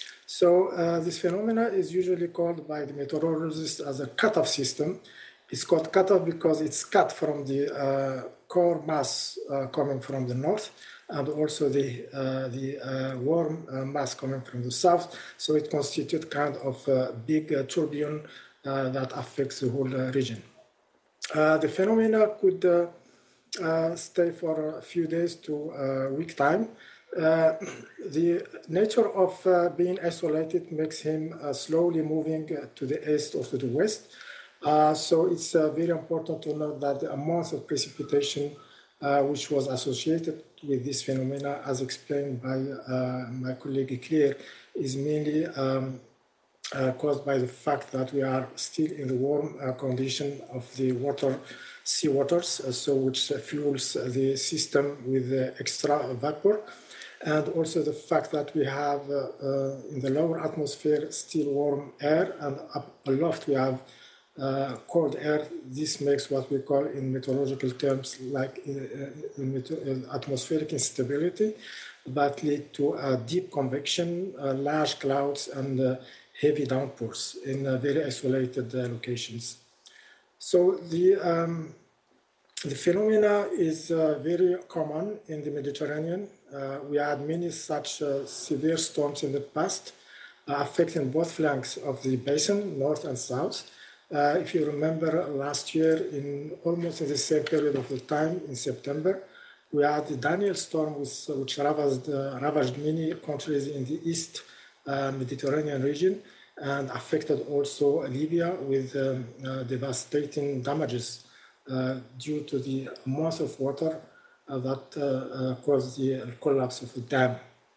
So uh, this phenomena is usually called by the meteorologists as a cutoff system. It's called cutoff because it's cut from the uh, core mass uh, coming from the north, and also the, uh, the uh, warm uh, mass coming from the south. So it constitutes kind of a big uh, tourbillon uh, that affects the whole uh, region. Uh, the phenomena could uh, uh, stay for a few days to a week time. Uh, the nature of uh, being isolated makes him uh, slowly moving uh, to the east or to the west. Uh, so it's uh, very important to note that the amount of precipitation uh, which was associated with this phenomena, as explained by uh, my colleague Claire, is mainly um, uh, caused by the fact that we are still in the warm uh, condition of the water, sea waters, uh, so which uh, fuels the system with uh, extra vapor. And also the fact that we have uh, uh, in the lower atmosphere still warm air, and up aloft we have uh, cold air. This makes what we call in meteorological terms like uh, uh, atmospheric instability that lead to uh, deep convection, uh, large clouds, and uh, heavy downpours in uh, very isolated uh, locations. So the um, The phenomena is uh, very common in the Mediterranean. Uh, we had many such uh, severe storms in the past, uh, affecting both flanks of the basin, north and south. Uh, if you remember last year, in almost in the same period of the time, in September, we had the Daniel storm, which, which ravaged, uh, ravaged many countries in the East uh, Mediterranean region and affected also Libya with um, uh, devastating damages. Uh, due to the amount of water uh, that uh, uh, caused the collapse of the dam.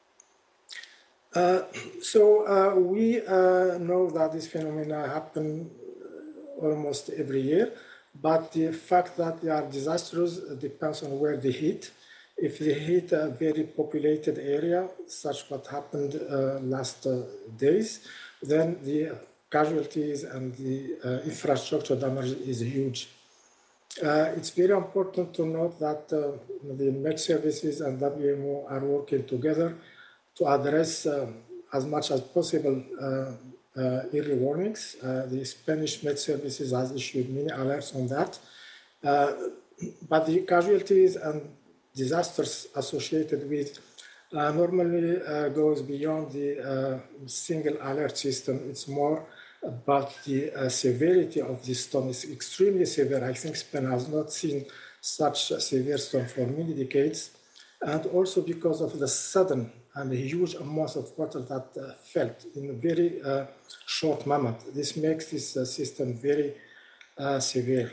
Uh, so uh, we uh, know that this phenomena happen almost every year, but the fact that they are disastrous depends on where they hit. If they hit a very populated area, such what happened uh, last uh, days, then the casualties and the uh, infrastructure damage is huge. Uh, it's very important to note that uh, the Med Services and W M O are working together to address uh, as much as possible uh, uh, early warnings. Uh, the Spanish Med Services has issued many alerts on that. Uh, but the casualties and disasters associated with uh, normally uh, goes beyond the uh, single alert system. It's more about the uh, severity of this storm. Is extremely severe. I think Spain has not seen such a severe storm for many decades, and also because of the sudden and the huge amount of water that uh, felt in a very uh, short moment. This makes this uh, system very uh, severe.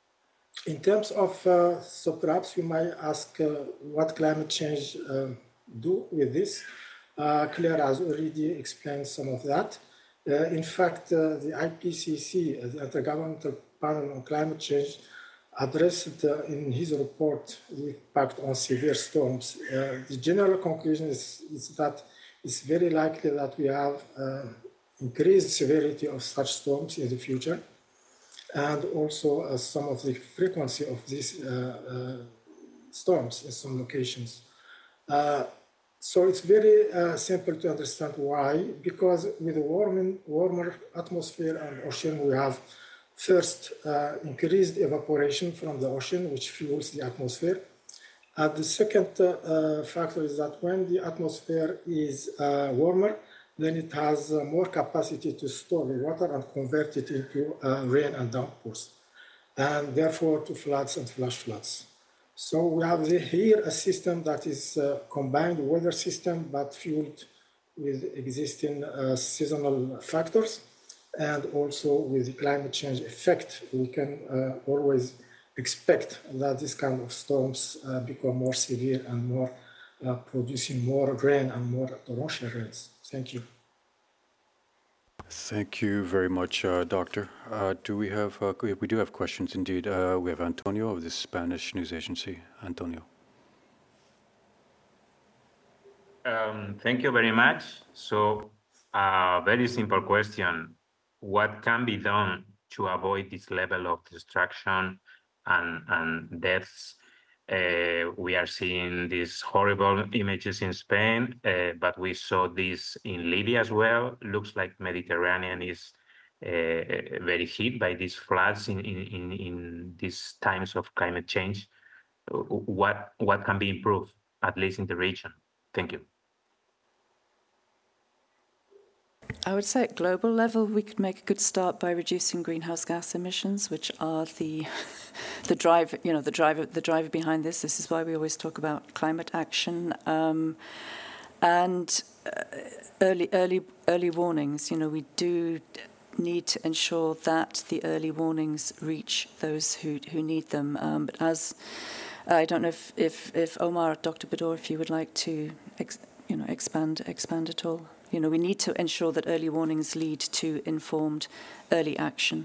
In terms of, uh, so perhaps you might ask uh, what climate change uh, do with this. Uh, Claire has already explained some of that. Uh, in fact, uh, the I P C C, uh, the Intergovernmental Panel on Climate Change, addressed uh, in his report the impact on severe storms. Uh, the general conclusion is, is that it's very likely that we have uh, increased severity of such storms in the future, and also uh, some of the frequency of these uh, uh, storms in some locations. Uh, So it's very uh, simple to understand why, because with a warming, warmer atmosphere and ocean, we have first uh, increased evaporation from the ocean, which fuels the atmosphere. And the second uh, uh, factor is that when the atmosphere is uh, warmer, then it has uh, more capacity to store the water and convert it into uh, rain and downpours, and therefore to floods and flash floods. So we have the, here a system that is a combined weather system, but fueled with existing uh, seasonal factors, and also with the climate change effect. We can uh, always expect that this kind of storms uh, become more severe and more uh, producing more rain and more torrential rains. Thank you. Thank you very much, uh, Doctor. Uh, do we have, uh, we do have questions indeed. Uh, we have Antonio of the Spanish News Agency. Antonio. Um, thank you very much. So, a uh, very simple question. What can be done to avoid this level of destruction and, and deaths? Uh, we are seeing these horrible images in Spain, uh, but we saw this in Libya as well. Looks like Mediterranean is uh, very hit by these floods in, in, in, in these times of climate change. What, what can be improved, at least in the region? Thank you. I would say at global level, we could make a good start by reducing greenhouse gas emissions, which are the the drive, you know, the driver, the driver behind this. This is why we always talk about climate action um, and uh, early, early, early warnings. You know, we do need to ensure that the early warnings reach those who who need them. Um, but as I don't know if if if Omar, Doctor Baddour, if you would like to, ex, you know, expand expand at all. You know, we need to ensure that early warnings lead to informed early action.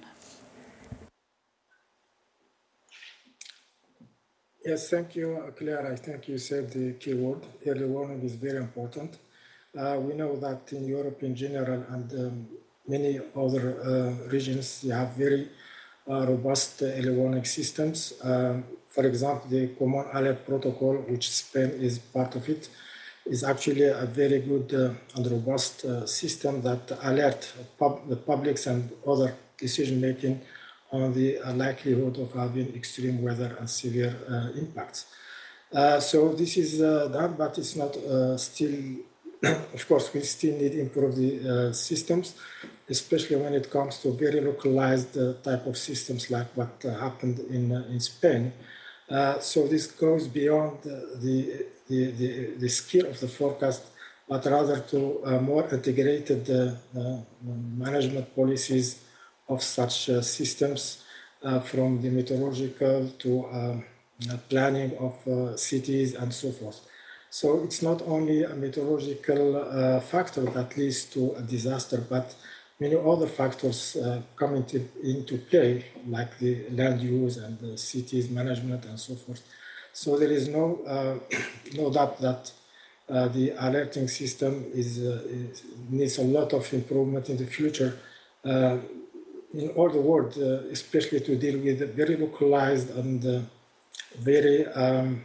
Yes, thank you, Claire. I think you said the key word. Early warning is very important. Uh, we know that in Europe in general and um, many other uh, regions, you have very uh, robust uh, early warning systems. Um, for example, the Common Alert Protocol, which Spain is part of it, is actually a very good uh, and robust uh, system that alert pub the publics and other decision making on the uh, likelihood of having extreme weather and severe uh, impacts. Uh, so this is uh, done, but it's not uh, still, of course, we still need to improve the uh, systems, especially when it comes to very localized uh, type of systems like what uh, happened in, uh, in Spain. Uh, so this goes beyond uh, the, the, the, the skill of the forecast, but rather to uh, more integrated uh, uh, management policies of such uh, systems, uh, from the meteorological to um, uh, planning of uh, cities and so forth. So it's not only a meteorological uh, factor that leads to a disaster, but many other factors uh, come into, into play, like the land use and the cities management and so forth. So there is no, uh, no doubt that uh, the alerting system is, uh, is, needs a lot of improvement in the future uh, in all the world, uh, especially to deal with very localized and uh, very um,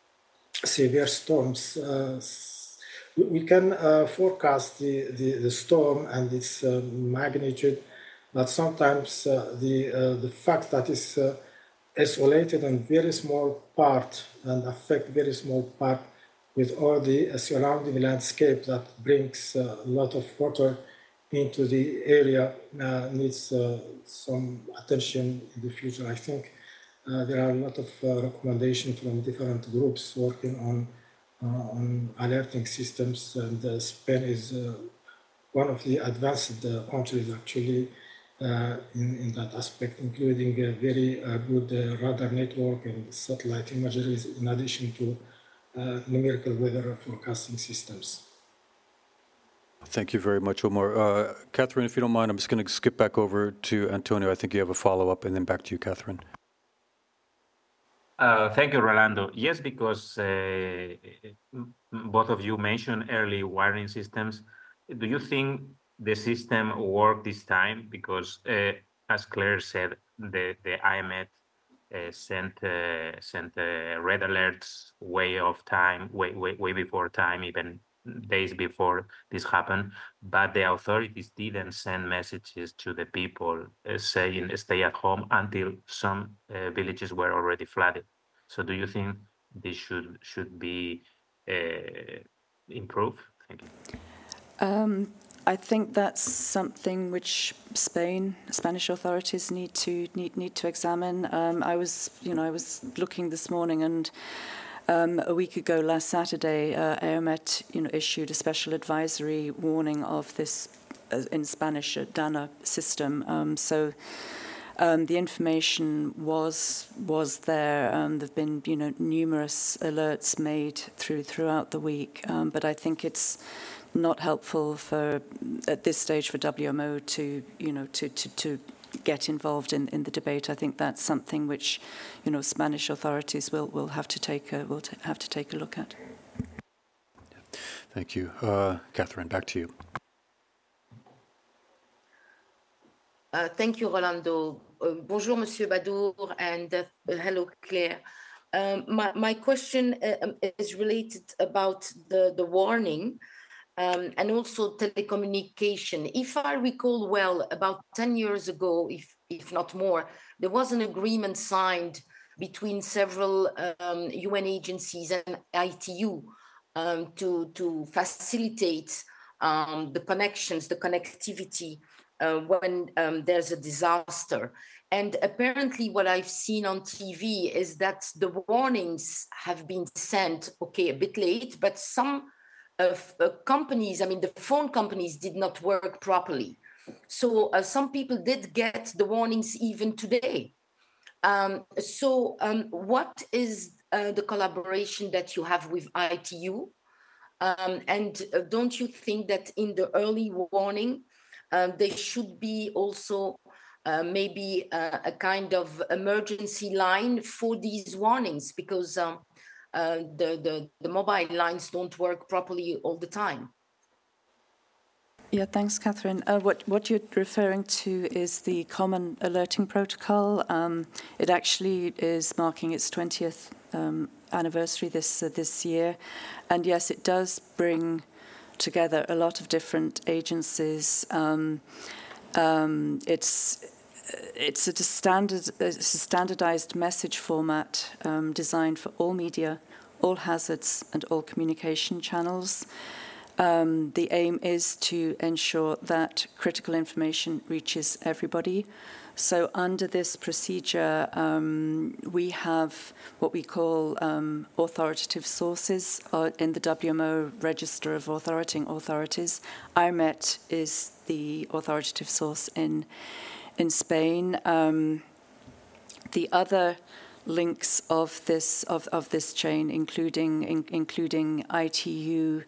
severe storms. Uh, We can uh, forecast the, the, the storm and its uh, magnitude, but sometimes uh, the, uh, the fact that it's uh, isolated and very small part and affect very small part with all the uh, surrounding landscape that brings uh, a lot of water into the area uh, needs uh, some attention in the future. I think uh, there are a lot of uh, recommendations from different groups working on Uh, on alerting systems, and uh, Spain is uh, one of the advanced uh, countries actually uh, in, in that aspect, including a very uh, good uh, radar network and satellite imagery in addition to uh, numerical weather forecasting systems. Thank you very much, Omar. Uh, Catherine, if you don't mind, I'm just going to skip back over to Antonio. I think you have a follow-up, and then back to you, Catherine. Uh, thank you, Rolando. Yes, because uh, both of you mentioned early warning systems. Do you think the system worked this time? Because, uh, as Claire said, the, the I M E T uh, sent uh, sent uh, red alerts way off time, way, way way before time, even days before this happened. But the authorities didn't send messages to the people uh, saying stay at home until some uh, villages were already flooded. So do you think this should should be uh, improved? Thank you. Um, I think that's something which Spain, Spanish authorities need to need need to examine. Um, I was, you know, I was looking this morning, and um, a week ago, last Saturday, uh, Aeromet, you know, issued a special advisory warning of this uh, in Spanish uh, DANA system. Um, so. Um, the information was was there. Um, there've been, you know, numerous alerts made through throughout the week, um, but I think it's not helpful for at this stage for W M O to, you know, to to, to get involved in, in the debate. I think that's something which, you know, Spanish authorities will will have to take a, will t- have to take a look at. Thank you, uh, Catherine. Back to you. Uh, thank you, Rolando. Uh, bonjour, Monsieur Badour, and uh, hello, Claire. Um, my, my question uh, is related about the, the warning um, and also telecommunication. If I recall well, about ten years ago, if, if not more, there was an agreement signed between several um, U N agencies and I T U um, to, to facilitate um, the connections, the connectivity Uh, when um, there's a disaster. And apparently what I've seen on T V is that the warnings have been sent, okay, a bit late, but some of uh, companies, I mean, the phone companies did not work properly. So uh, some people did get the warnings even today. Um, so um, what is uh, the collaboration that you have with I T U? Um, and uh, don't you think that in the early warning, Uh, there should be also uh, maybe uh, a kind of emergency line for these warnings, because um, uh, the, the, the mobile lines don't work properly all the time? Yeah, thanks, Catherine. Uh, what, what you're referring to is the Common Alerting Protocol. Um, it actually is marking its twentieth um, anniversary this, uh, this year. And yes, it does bring together a lot of different agencies. Um, um, it's it's a standard, it's a standardized message format um, designed for all media, all hazards, and all communication channels. Um, the aim is to ensure that critical information reaches everybody. So under this procedure, um, we have what we call um, authoritative sources uh, in the W M O Register of Authoritating Authorities. Aeromet is the authoritative source in in Spain. Um, the other links of this of, of this chain, including in, including I T U.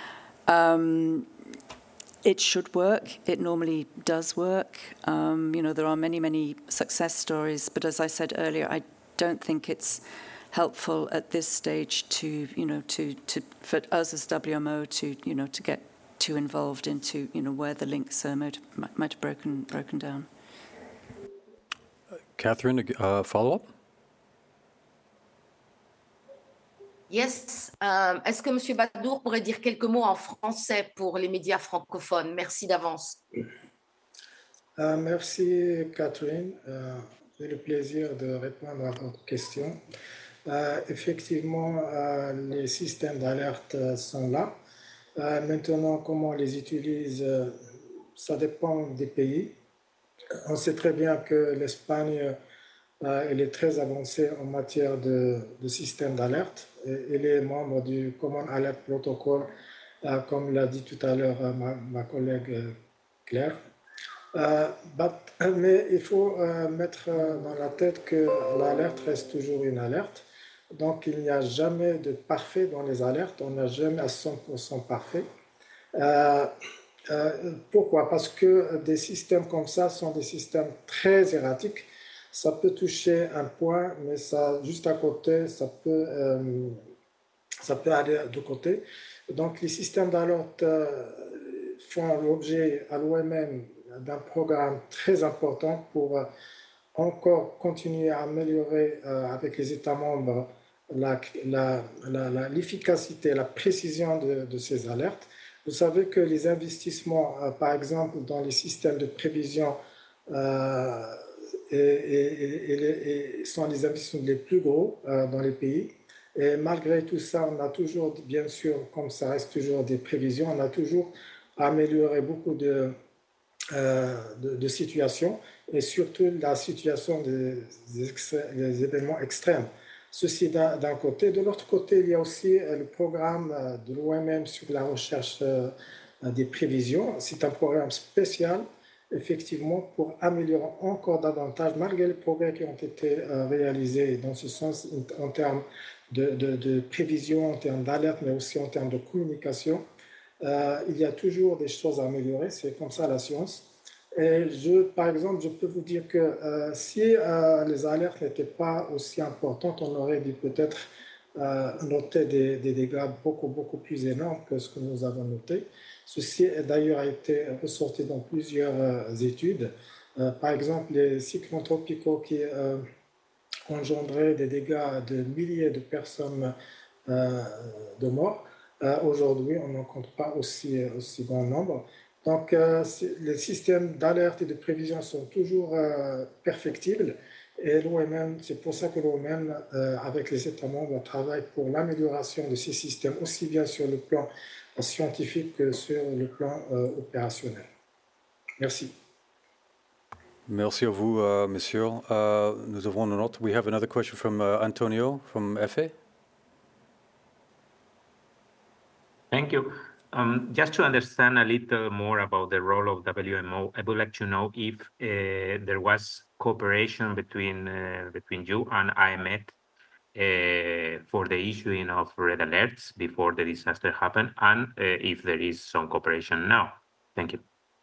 Um, It should work. It normally does work. Um, you know, there are many, many success stories. But as I said earlier, I don't think it's helpful at this stage to, you know, to, to for us as W M O to, you know, to get too involved into, you know, where the links uh, might, might have broken broken down. Catherine, uh, follow up. Yes. Euh, Est-ce que M. Badour pourrait dire quelques mots en français pour les médias francophones? Merci d'avance. Euh, merci, Catherine. Euh, J'ai le plaisir de répondre à votre question. Euh, effectivement, euh, les systèmes d'alerte sont là. Euh, maintenant, comment on les utilise, euh, ça dépend des pays. On sait très bien que l'Espagne euh, elle est très avancée en matière de, de système d'alerte. Elle est membre du Common Alert Protocol, euh, comme l'a dit tout à l'heure euh, ma, ma collègue euh, Claire. Euh, but, mais il faut euh, mettre dans la tête que l'alerte reste toujours une alerte. Donc, il n'y a jamais de parfait dans les alertes. On n'a jamais à cent pour cent parfait. Euh, euh, pourquoi? Parce que des systèmes comme ça sont des systèmes très erratiques. Ça peut toucher un point, mais ça, juste à côté, ça peut, euh, ça peut aller de côté. Donc, les systèmes d'alerte euh, font l'objet à l'O M M d'un programme très important pour euh, encore continuer à améliorer euh, avec les États membres la, la, la, la, l'efficacité, la précision de, de ces alertes. Vous savez que les investissements, euh, par exemple, dans les systèmes de prévision euh, et, et, et, et sont les investissements les plus gros euh, dans les pays. Et malgré tout ça, on a toujours, bien sûr, comme ça reste toujours des prévisions, on a toujours améliorer beaucoup de, euh, de, de situations et surtout la situation des, des, des événements extrêmes. Ceci d'un côté. De l'autre côté, il y a aussi le programme de l'O M M sur la recherche des prévisions. C'est un programme spécial, effectivement, pour améliorer encore davantage, malgré les progrès qui ont été réalisés dans ce sens en termes de, de, de prévision, en termes d'alerte, mais aussi en termes de communication. Euh, il y a toujours des choses à améliorer, c'est comme ça la science. Et je, par exemple, je peux vous dire que euh, si euh, les alertes n'étaient pas aussi importantes, on aurait dû peut-être euh, noter des, des dégâts beaucoup, beaucoup plus énormes que ce que nous avons noté. Ceci d'ailleurs a été ressorti dans plusieurs euh, études. Euh, par exemple, les cyclones tropicaux qui euh, engendraient des dégâts de milliers de personnes euh, de morts. Euh, Aujourd'hui, on n'en compte pas aussi, aussi grand nombre. Donc, euh, les systèmes d'alerte et de prévision sont toujours euh, perfectibles. Et l'O M M, c'est pour ça que l'O M M, euh, avec les États membres, travaille pour l'amélioration de ces systèmes, aussi bien sur le plan euh, scientifique que sur le plan euh, opérationnel. Merci. Merci à vous, uh, monsieur. Uh, nous avons un autre. We have another question from uh, Antonio from F A. Thank you. Um, just to understand a little more about the role of W M O, I would like to know if uh, there was cooperation between uh, between you and I M E T uh, for the issuing of red alerts before the disaster happened, and uh, if there is some cooperation now. Thank you.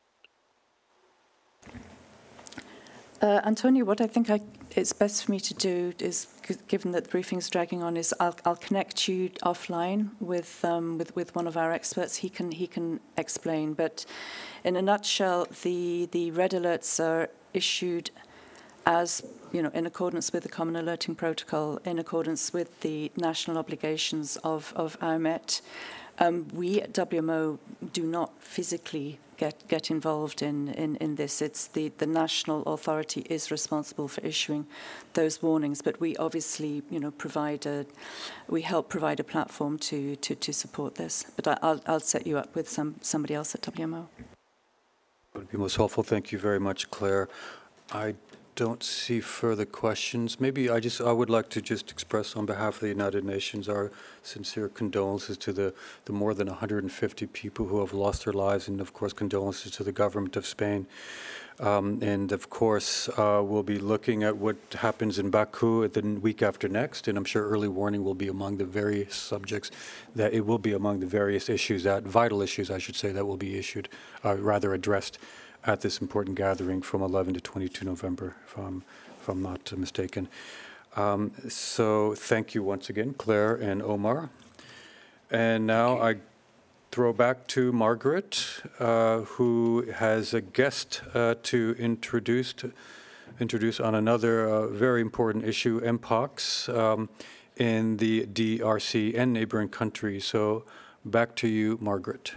Uh, Antonio, what I think I, it's best for me to do is, given that the briefing is dragging on, is I'll, I'll connect you offline with, um, with with one of our experts. He can he can explain. But in a nutshell, the the red alerts are issued as, you know, in accordance with the Common Alerting Protocol, in accordance with the national obligations of of I M E T. Um, we at W M O do not physically get get involved in, in, in this. It's the, the national authority is responsible for issuing those warnings, but we obviously, you know, provide a we help provide a platform to to, to support this. But I, I'll I'll set you up with some somebody else at W M O. That would be most helpful. Thank you very much, Claire. I don't see further questions. Maybe I just I would like to just express on behalf of the United Nations our sincere condolences to the, the more than one hundred fifty people who have lost their lives, and of course condolences to the government of Spain. Um, and of course uh, we'll be looking at what happens in Baku the week after next, and I'm sure early warning will be among the various subjects that it will be among the various issues that vital issues I should say that will be issued uh, rather addressed at this important gathering from eleven to twenty-two November, if I'm, if I'm not mistaken. Um, so thank you once again, Claire and Omar. And now I throw back to Margaret, uh, who has a guest uh, to introduce, to introduce on another uh, very important issue, mpox, um, in the D R C and neighboring countries. So back to you, Margaret.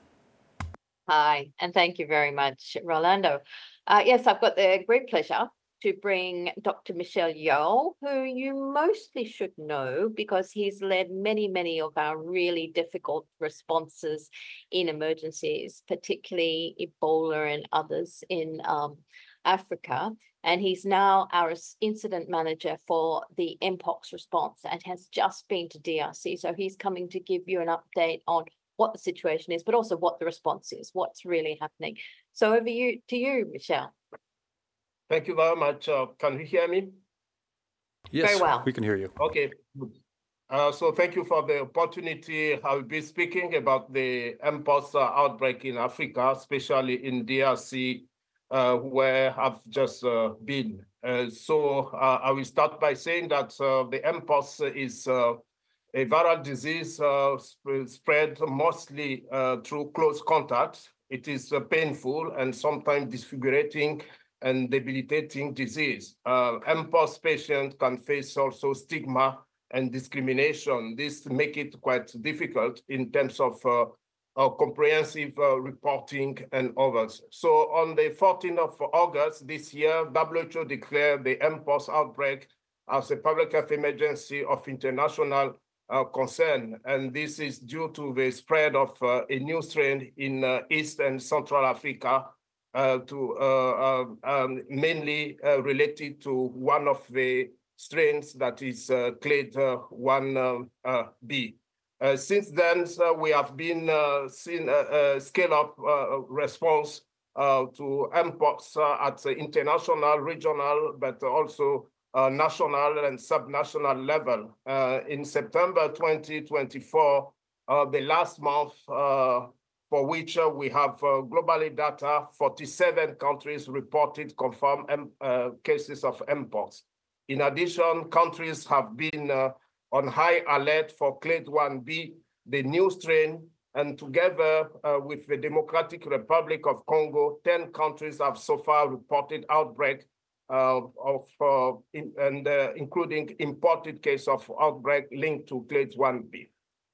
Hi, and thank you very much, Rolando. Uh, yes, I've got the great pleasure to bring Doctor Michel Yeo, who you mostly should know because he's led many, many of our really difficult responses in emergencies, particularly Ebola and others in um, Africa. And he's now our incident manager for the mpox response and has just been to D R C. So he's coming to give you an update on what the situation is, but also what the response is, what's really happening. So over you to you, Michel. Thank you very much. Uh, can you hear me? Yes, very well. We can hear you. Okay. Uh, so thank you for the opportunity. I will be speaking about the mpox uh, outbreak in Africa, especially in D R C, uh, where I've just uh, been. Uh, so uh, I will start by saying that uh, the mpox is uh, a viral disease uh, sp spread mostly uh, through close contact. It is uh, painful and sometimes disfigurating and debilitating disease. Uh, mpox patients can face also stigma and discrimination. This make it quite difficult in terms of uh, uh, comprehensive uh, reporting and others. So on the fourteenth of August this year, W H O declared the mpox outbreak as a public health emergency of international uh, concern, and this is due to the spread of uh, a new strain in uh, East and Central Africa, uh, to uh, um, um, mainly uh, related to one of the strains that is uh, clade uh, one B. Uh, since then, so we have been uh, seeing a, a scale-up uh, response uh, to mpox uh, at the international, regional, but also uh, national and subnational level. Uh, in September twenty twenty-four, uh, the last month uh, for which uh, we have uh, globally data, forty-seven countries reported confirmed M uh, cases of mpox. In addition, countries have been uh, on high alert for clade one B, the new strain, and together uh, with the Democratic Republic of Congo, ten countries have so far reported outbreak uh, of, uh, in, and uh, including imported case of outbreak linked to clade one B.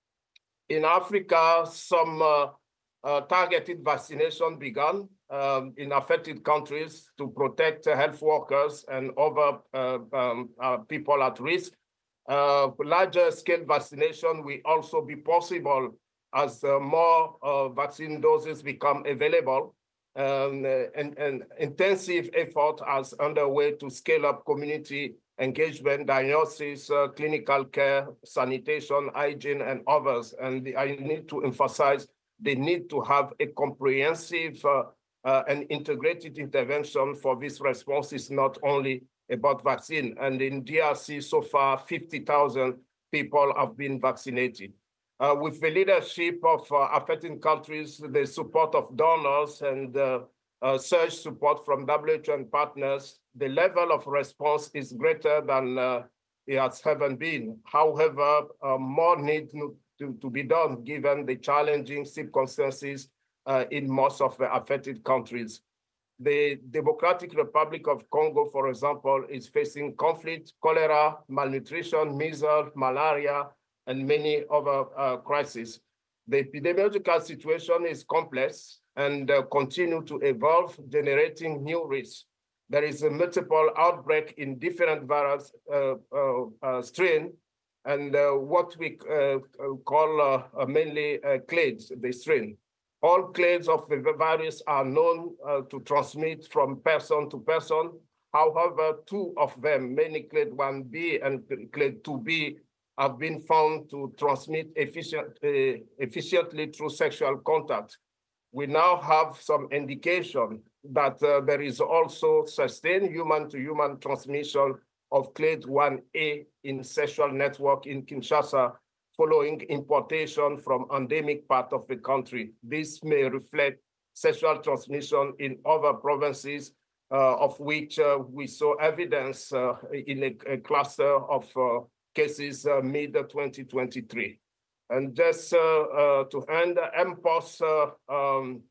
In Africa, some uh, uh, targeted vaccination began um, in affected countries to protect uh, health workers and other uh, um, uh, people at risk. Uh, larger scale vaccination will also be possible as uh, more uh, vaccine doses become available. Um, and, and intensive effort is underway to scale up community engagement, diagnosis, uh, clinical care, sanitation, hygiene, and others. And I need to emphasize the need to have a comprehensive uh, uh, and integrated intervention for this response. Is not only about vaccine. And in D R C, so far, fifty thousand people have been vaccinated. Uh, with the leadership of uh, affected countries, the support of donors, and uh, uh, surge support from W H O and partners, the level of response is greater than uh, it has ever been. However, uh, more needs to, to be done given the challenging circumstances uh, in most of the affected countries. The Democratic Republic of Congo, for example, is facing conflict, cholera, malnutrition, measles, malaria, and many other uh, crises. The epidemiological situation is complex and uh, continue to evolve, generating new risks. There is a multiple outbreak in different virus uh, uh, uh, strain, and uh, what we uh, call uh, mainly uh, clades, the strain. All clades of the virus are known uh, to transmit from person to person. However, two of them, mainly clade one B and clade two B, have been found to transmit efficient, uh, efficiently through sexual contact. We now have some indication that uh, there is also sustained human-to-human transmission of clade one A in sexual network in Kinshasa, following importation from endemic part of the country. This may reflect sexual transmission in other provinces, uh, of which uh, we saw evidence uh, in a, a cluster of uh, cases uh, mid twenty twenty-three. And just uh, uh, to end, mpox uh, um,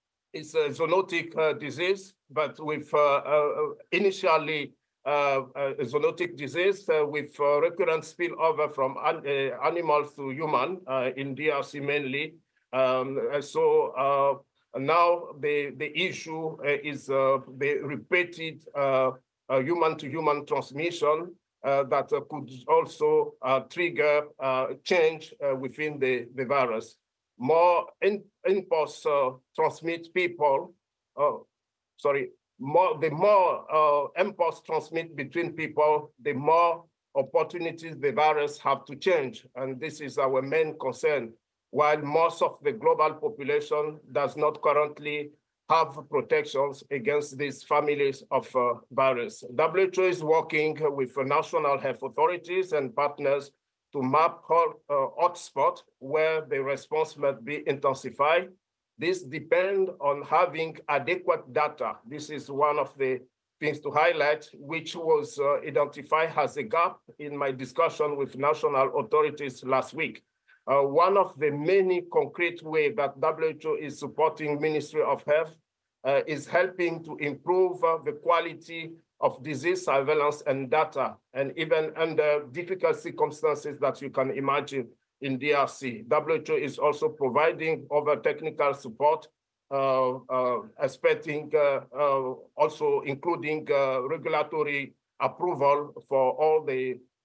is a zoonotic uh, disease, but with uh, uh, initially Uh, a zoonotic disease uh, with uh, recurrent spillover from an, uh, animals to human uh, in D R C mainly. Um, so uh, now the, the issue uh, is uh, the repeated uh, uh, human-to-human transmission uh, that uh, could also uh, trigger uh, change uh, within the, the virus. More in, mpox uh, transmit people, uh, sorry, More, the more uh, mpox transmit between people, the more opportunities the virus have to change. And this is our main concern. While most of the global population does not currently have protections against these families of uh, virus. W H O is working with national health authorities and partners to map hot, uh, hotspots where the response must be intensified. This depends on having adequate data. This is one of the things to highlight, which was uh, identified as a gap in my discussion with national authorities last week. Uh, one of the many concrete ways that W H O is supporting Ministry of Health uh, is helping to improve uh, the quality of disease surveillance and data, and even under difficult circumstances that you can imagine in D R C. W H O is also providing other technical support, uh, uh, expecting uh, uh, also including uh, regulatory approval for all the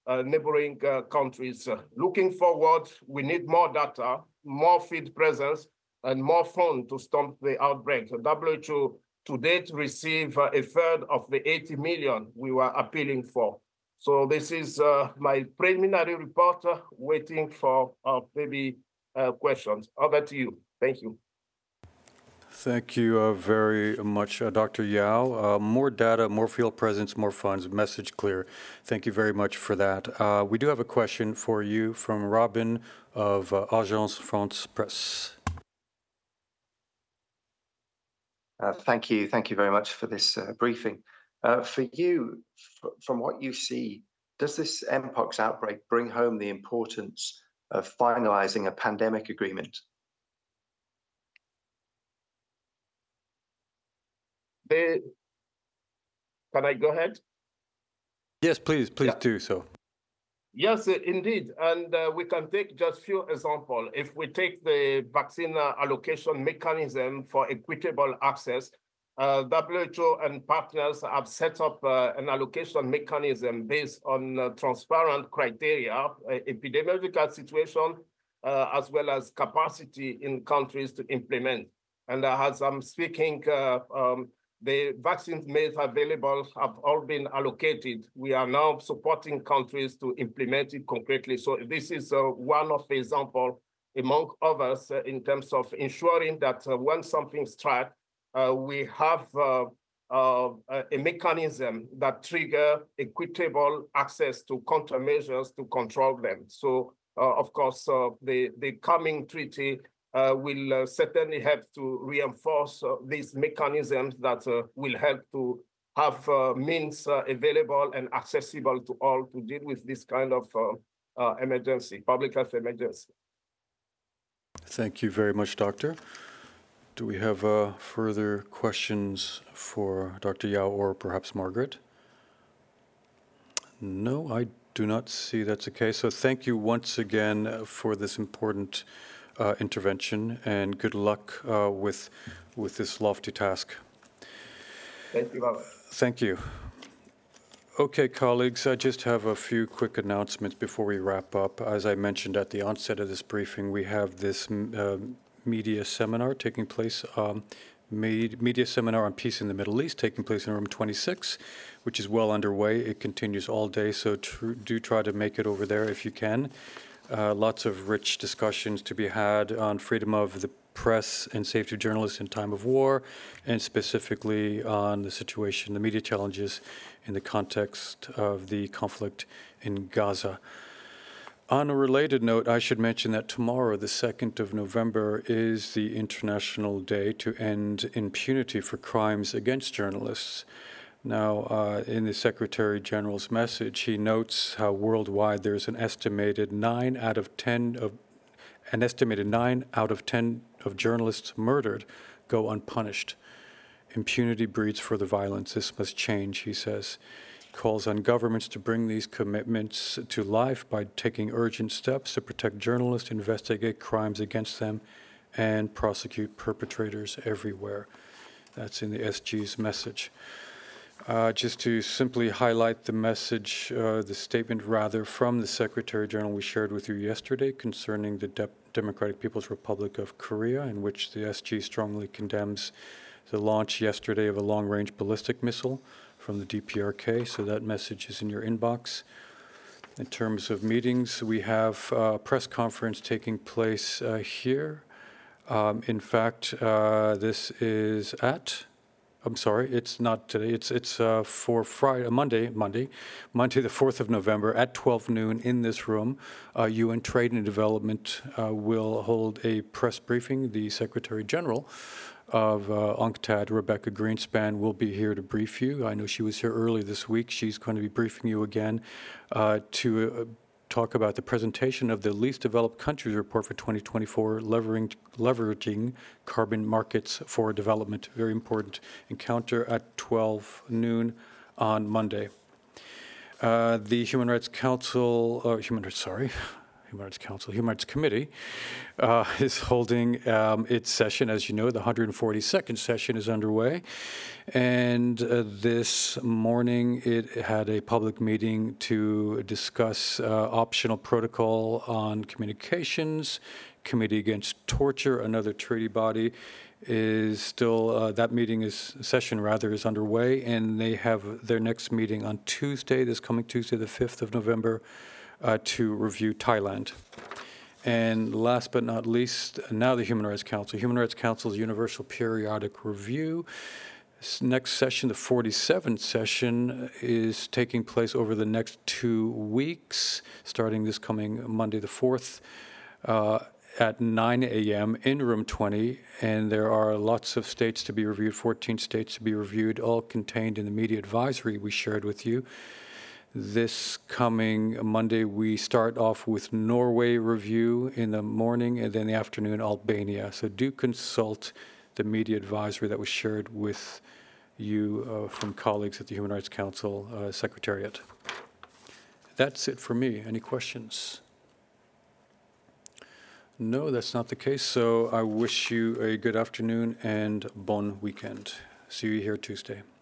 uh, neighboring uh, countries. Uh, looking forward, we need more data, more field presence, and more funds to stop the outbreak. The W H O to date received uh, a third of the eighty million we were appealing for. So this is uh, my preliminary report, uh, waiting for uh, maybe uh, questions. Over to you. Thank you. Thank you uh, very much, uh, Doctor Yao. Uh, more data, more field presence, more funds, message clear. Thank you very much for that. Uh, we do have a question for you from Robin of uh, Agence France Presse. Uh, thank you. Thank you very much for this uh, briefing. Uh, for you, f from what you see, does this Mpox outbreak bring home the importance of finalizing a pandemic agreement? They, can I go ahead? Yes, please, please Yeah. do so. Yes, uh, indeed. And uh, we can take just few examples. If we take the vaccine uh, allocation mechanism for equitable access, uh, W H O and partners have set up uh, an allocation mechanism based on uh, transparent criteria, uh, epidemiological situation, uh, as well as capacity in countries to implement. And uh, as I'm speaking, uh, um, the vaccines made available have all been allocated. We are now supporting countries to implement it concretely. So this is uh, one of the examples among others uh, in terms of ensuring that uh, when something strikes, uh, we have uh, uh, a mechanism that trigger equitable access to countermeasures to control them. So, uh, of course, uh, the, the coming treaty Uh, will uh, certainly help to reinforce uh, these mechanisms that uh, will help to have uh, means uh, available and accessible to all to deal with this kind of uh, uh, emergency, public health emergency. Thank you very much, Doctor. Do we have uh, further questions for Doctor Yao or perhaps Margaret? No, I do not see that's the case. So thank you once again for this important Uh, intervention, and good luck uh, with with this lofty task. Thank you, Robert. Thank you. Okay, colleagues, I just have a few quick announcements before we wrap up. As I mentioned at the onset of this briefing, we have this uh, media seminar taking place, um, media seminar on peace in the Middle East, taking place in room twenty-six, which is well underway. It continues all day, so tr do try to make it over there if you can. Uh, lots of rich discussions to be had on freedom of the press and safety of journalists in time of war, and specifically on the situation, the media challenges in the context of the conflict in Gaza. On a related note, I should mention that tomorrow, the second of November, is the International Day to End Impunity for Crimes Against Journalists. Now, uh, in the Secretary General's message, he notes how worldwide there's an estimated nine out of ten of an estimated nine out of ten of journalists murdered go unpunished. Impunity breeds further violence. This must change, he says. He calls on governments to bring these commitments to life by taking urgent steps to protect journalists, investigate crimes against them, and prosecute perpetrators everywhere. That's in the S G's message. Uh, just to simply highlight the message, uh, the statement rather, from the Secretary General we shared with you yesterday concerning the De Democratic People's Republic of Korea, in which the S G strongly condemns the launch yesterday of a long-range ballistic missile from the D P R K, so that message is in your inbox. In terms of meetings, we have a press conference taking place uh, here. Um, in fact, uh, this is at... I'm sorry, it's not today. It's it's uh, for Friday, Monday, Monday, Monday, the fourth of November at twelve noon in this room. Uh, U N Trade and Development uh, will hold a press briefing. The Secretary General of uh, UNCTAD, Rebecca Greenspan, will be here to brief you. I know she was here early this week. She's going to be briefing you again uh, to uh, talk about the presentation of the Least Developed Countries Report for twenty twenty-four, leveraging, leveraging carbon markets for development. Very important encounter at twelve noon on Monday. Uh, the Human Rights Council, uh, Human Rights, sorry, Human Rights Council, Human Rights Committee, uh, is holding um, its session. As you know, the one hundred forty-second session is underway. And uh, this morning, it had a public meeting to discuss uh, optional protocol on communications, Committee Against Torture, another treaty body, is still, uh, that meeting is, session rather, is underway, and they have their next meeting on Tuesday, this coming Tuesday, the fifth of November, uh, to review Thailand. And last but not least, now the Human Rights Council. Human Rights Council's Universal Periodic Review. This next session, the forty-seventh session, is taking place over the next two weeks, starting this coming Monday the fourth, uh, at nine a.m. in room twenty, and there are lots of states to be reviewed, fourteen states to be reviewed, all contained in the media advisory we shared with you. This coming Monday, we start off with Norway review in the morning, and then in the afternoon, Albania. So do consult the media advisory that was shared with you uh, from colleagues at the Human Rights Council uh, Secretariat. That's it for me. Any questions? No, that's not the case. So I wish you a good afternoon and bon weekend. See you here Tuesday.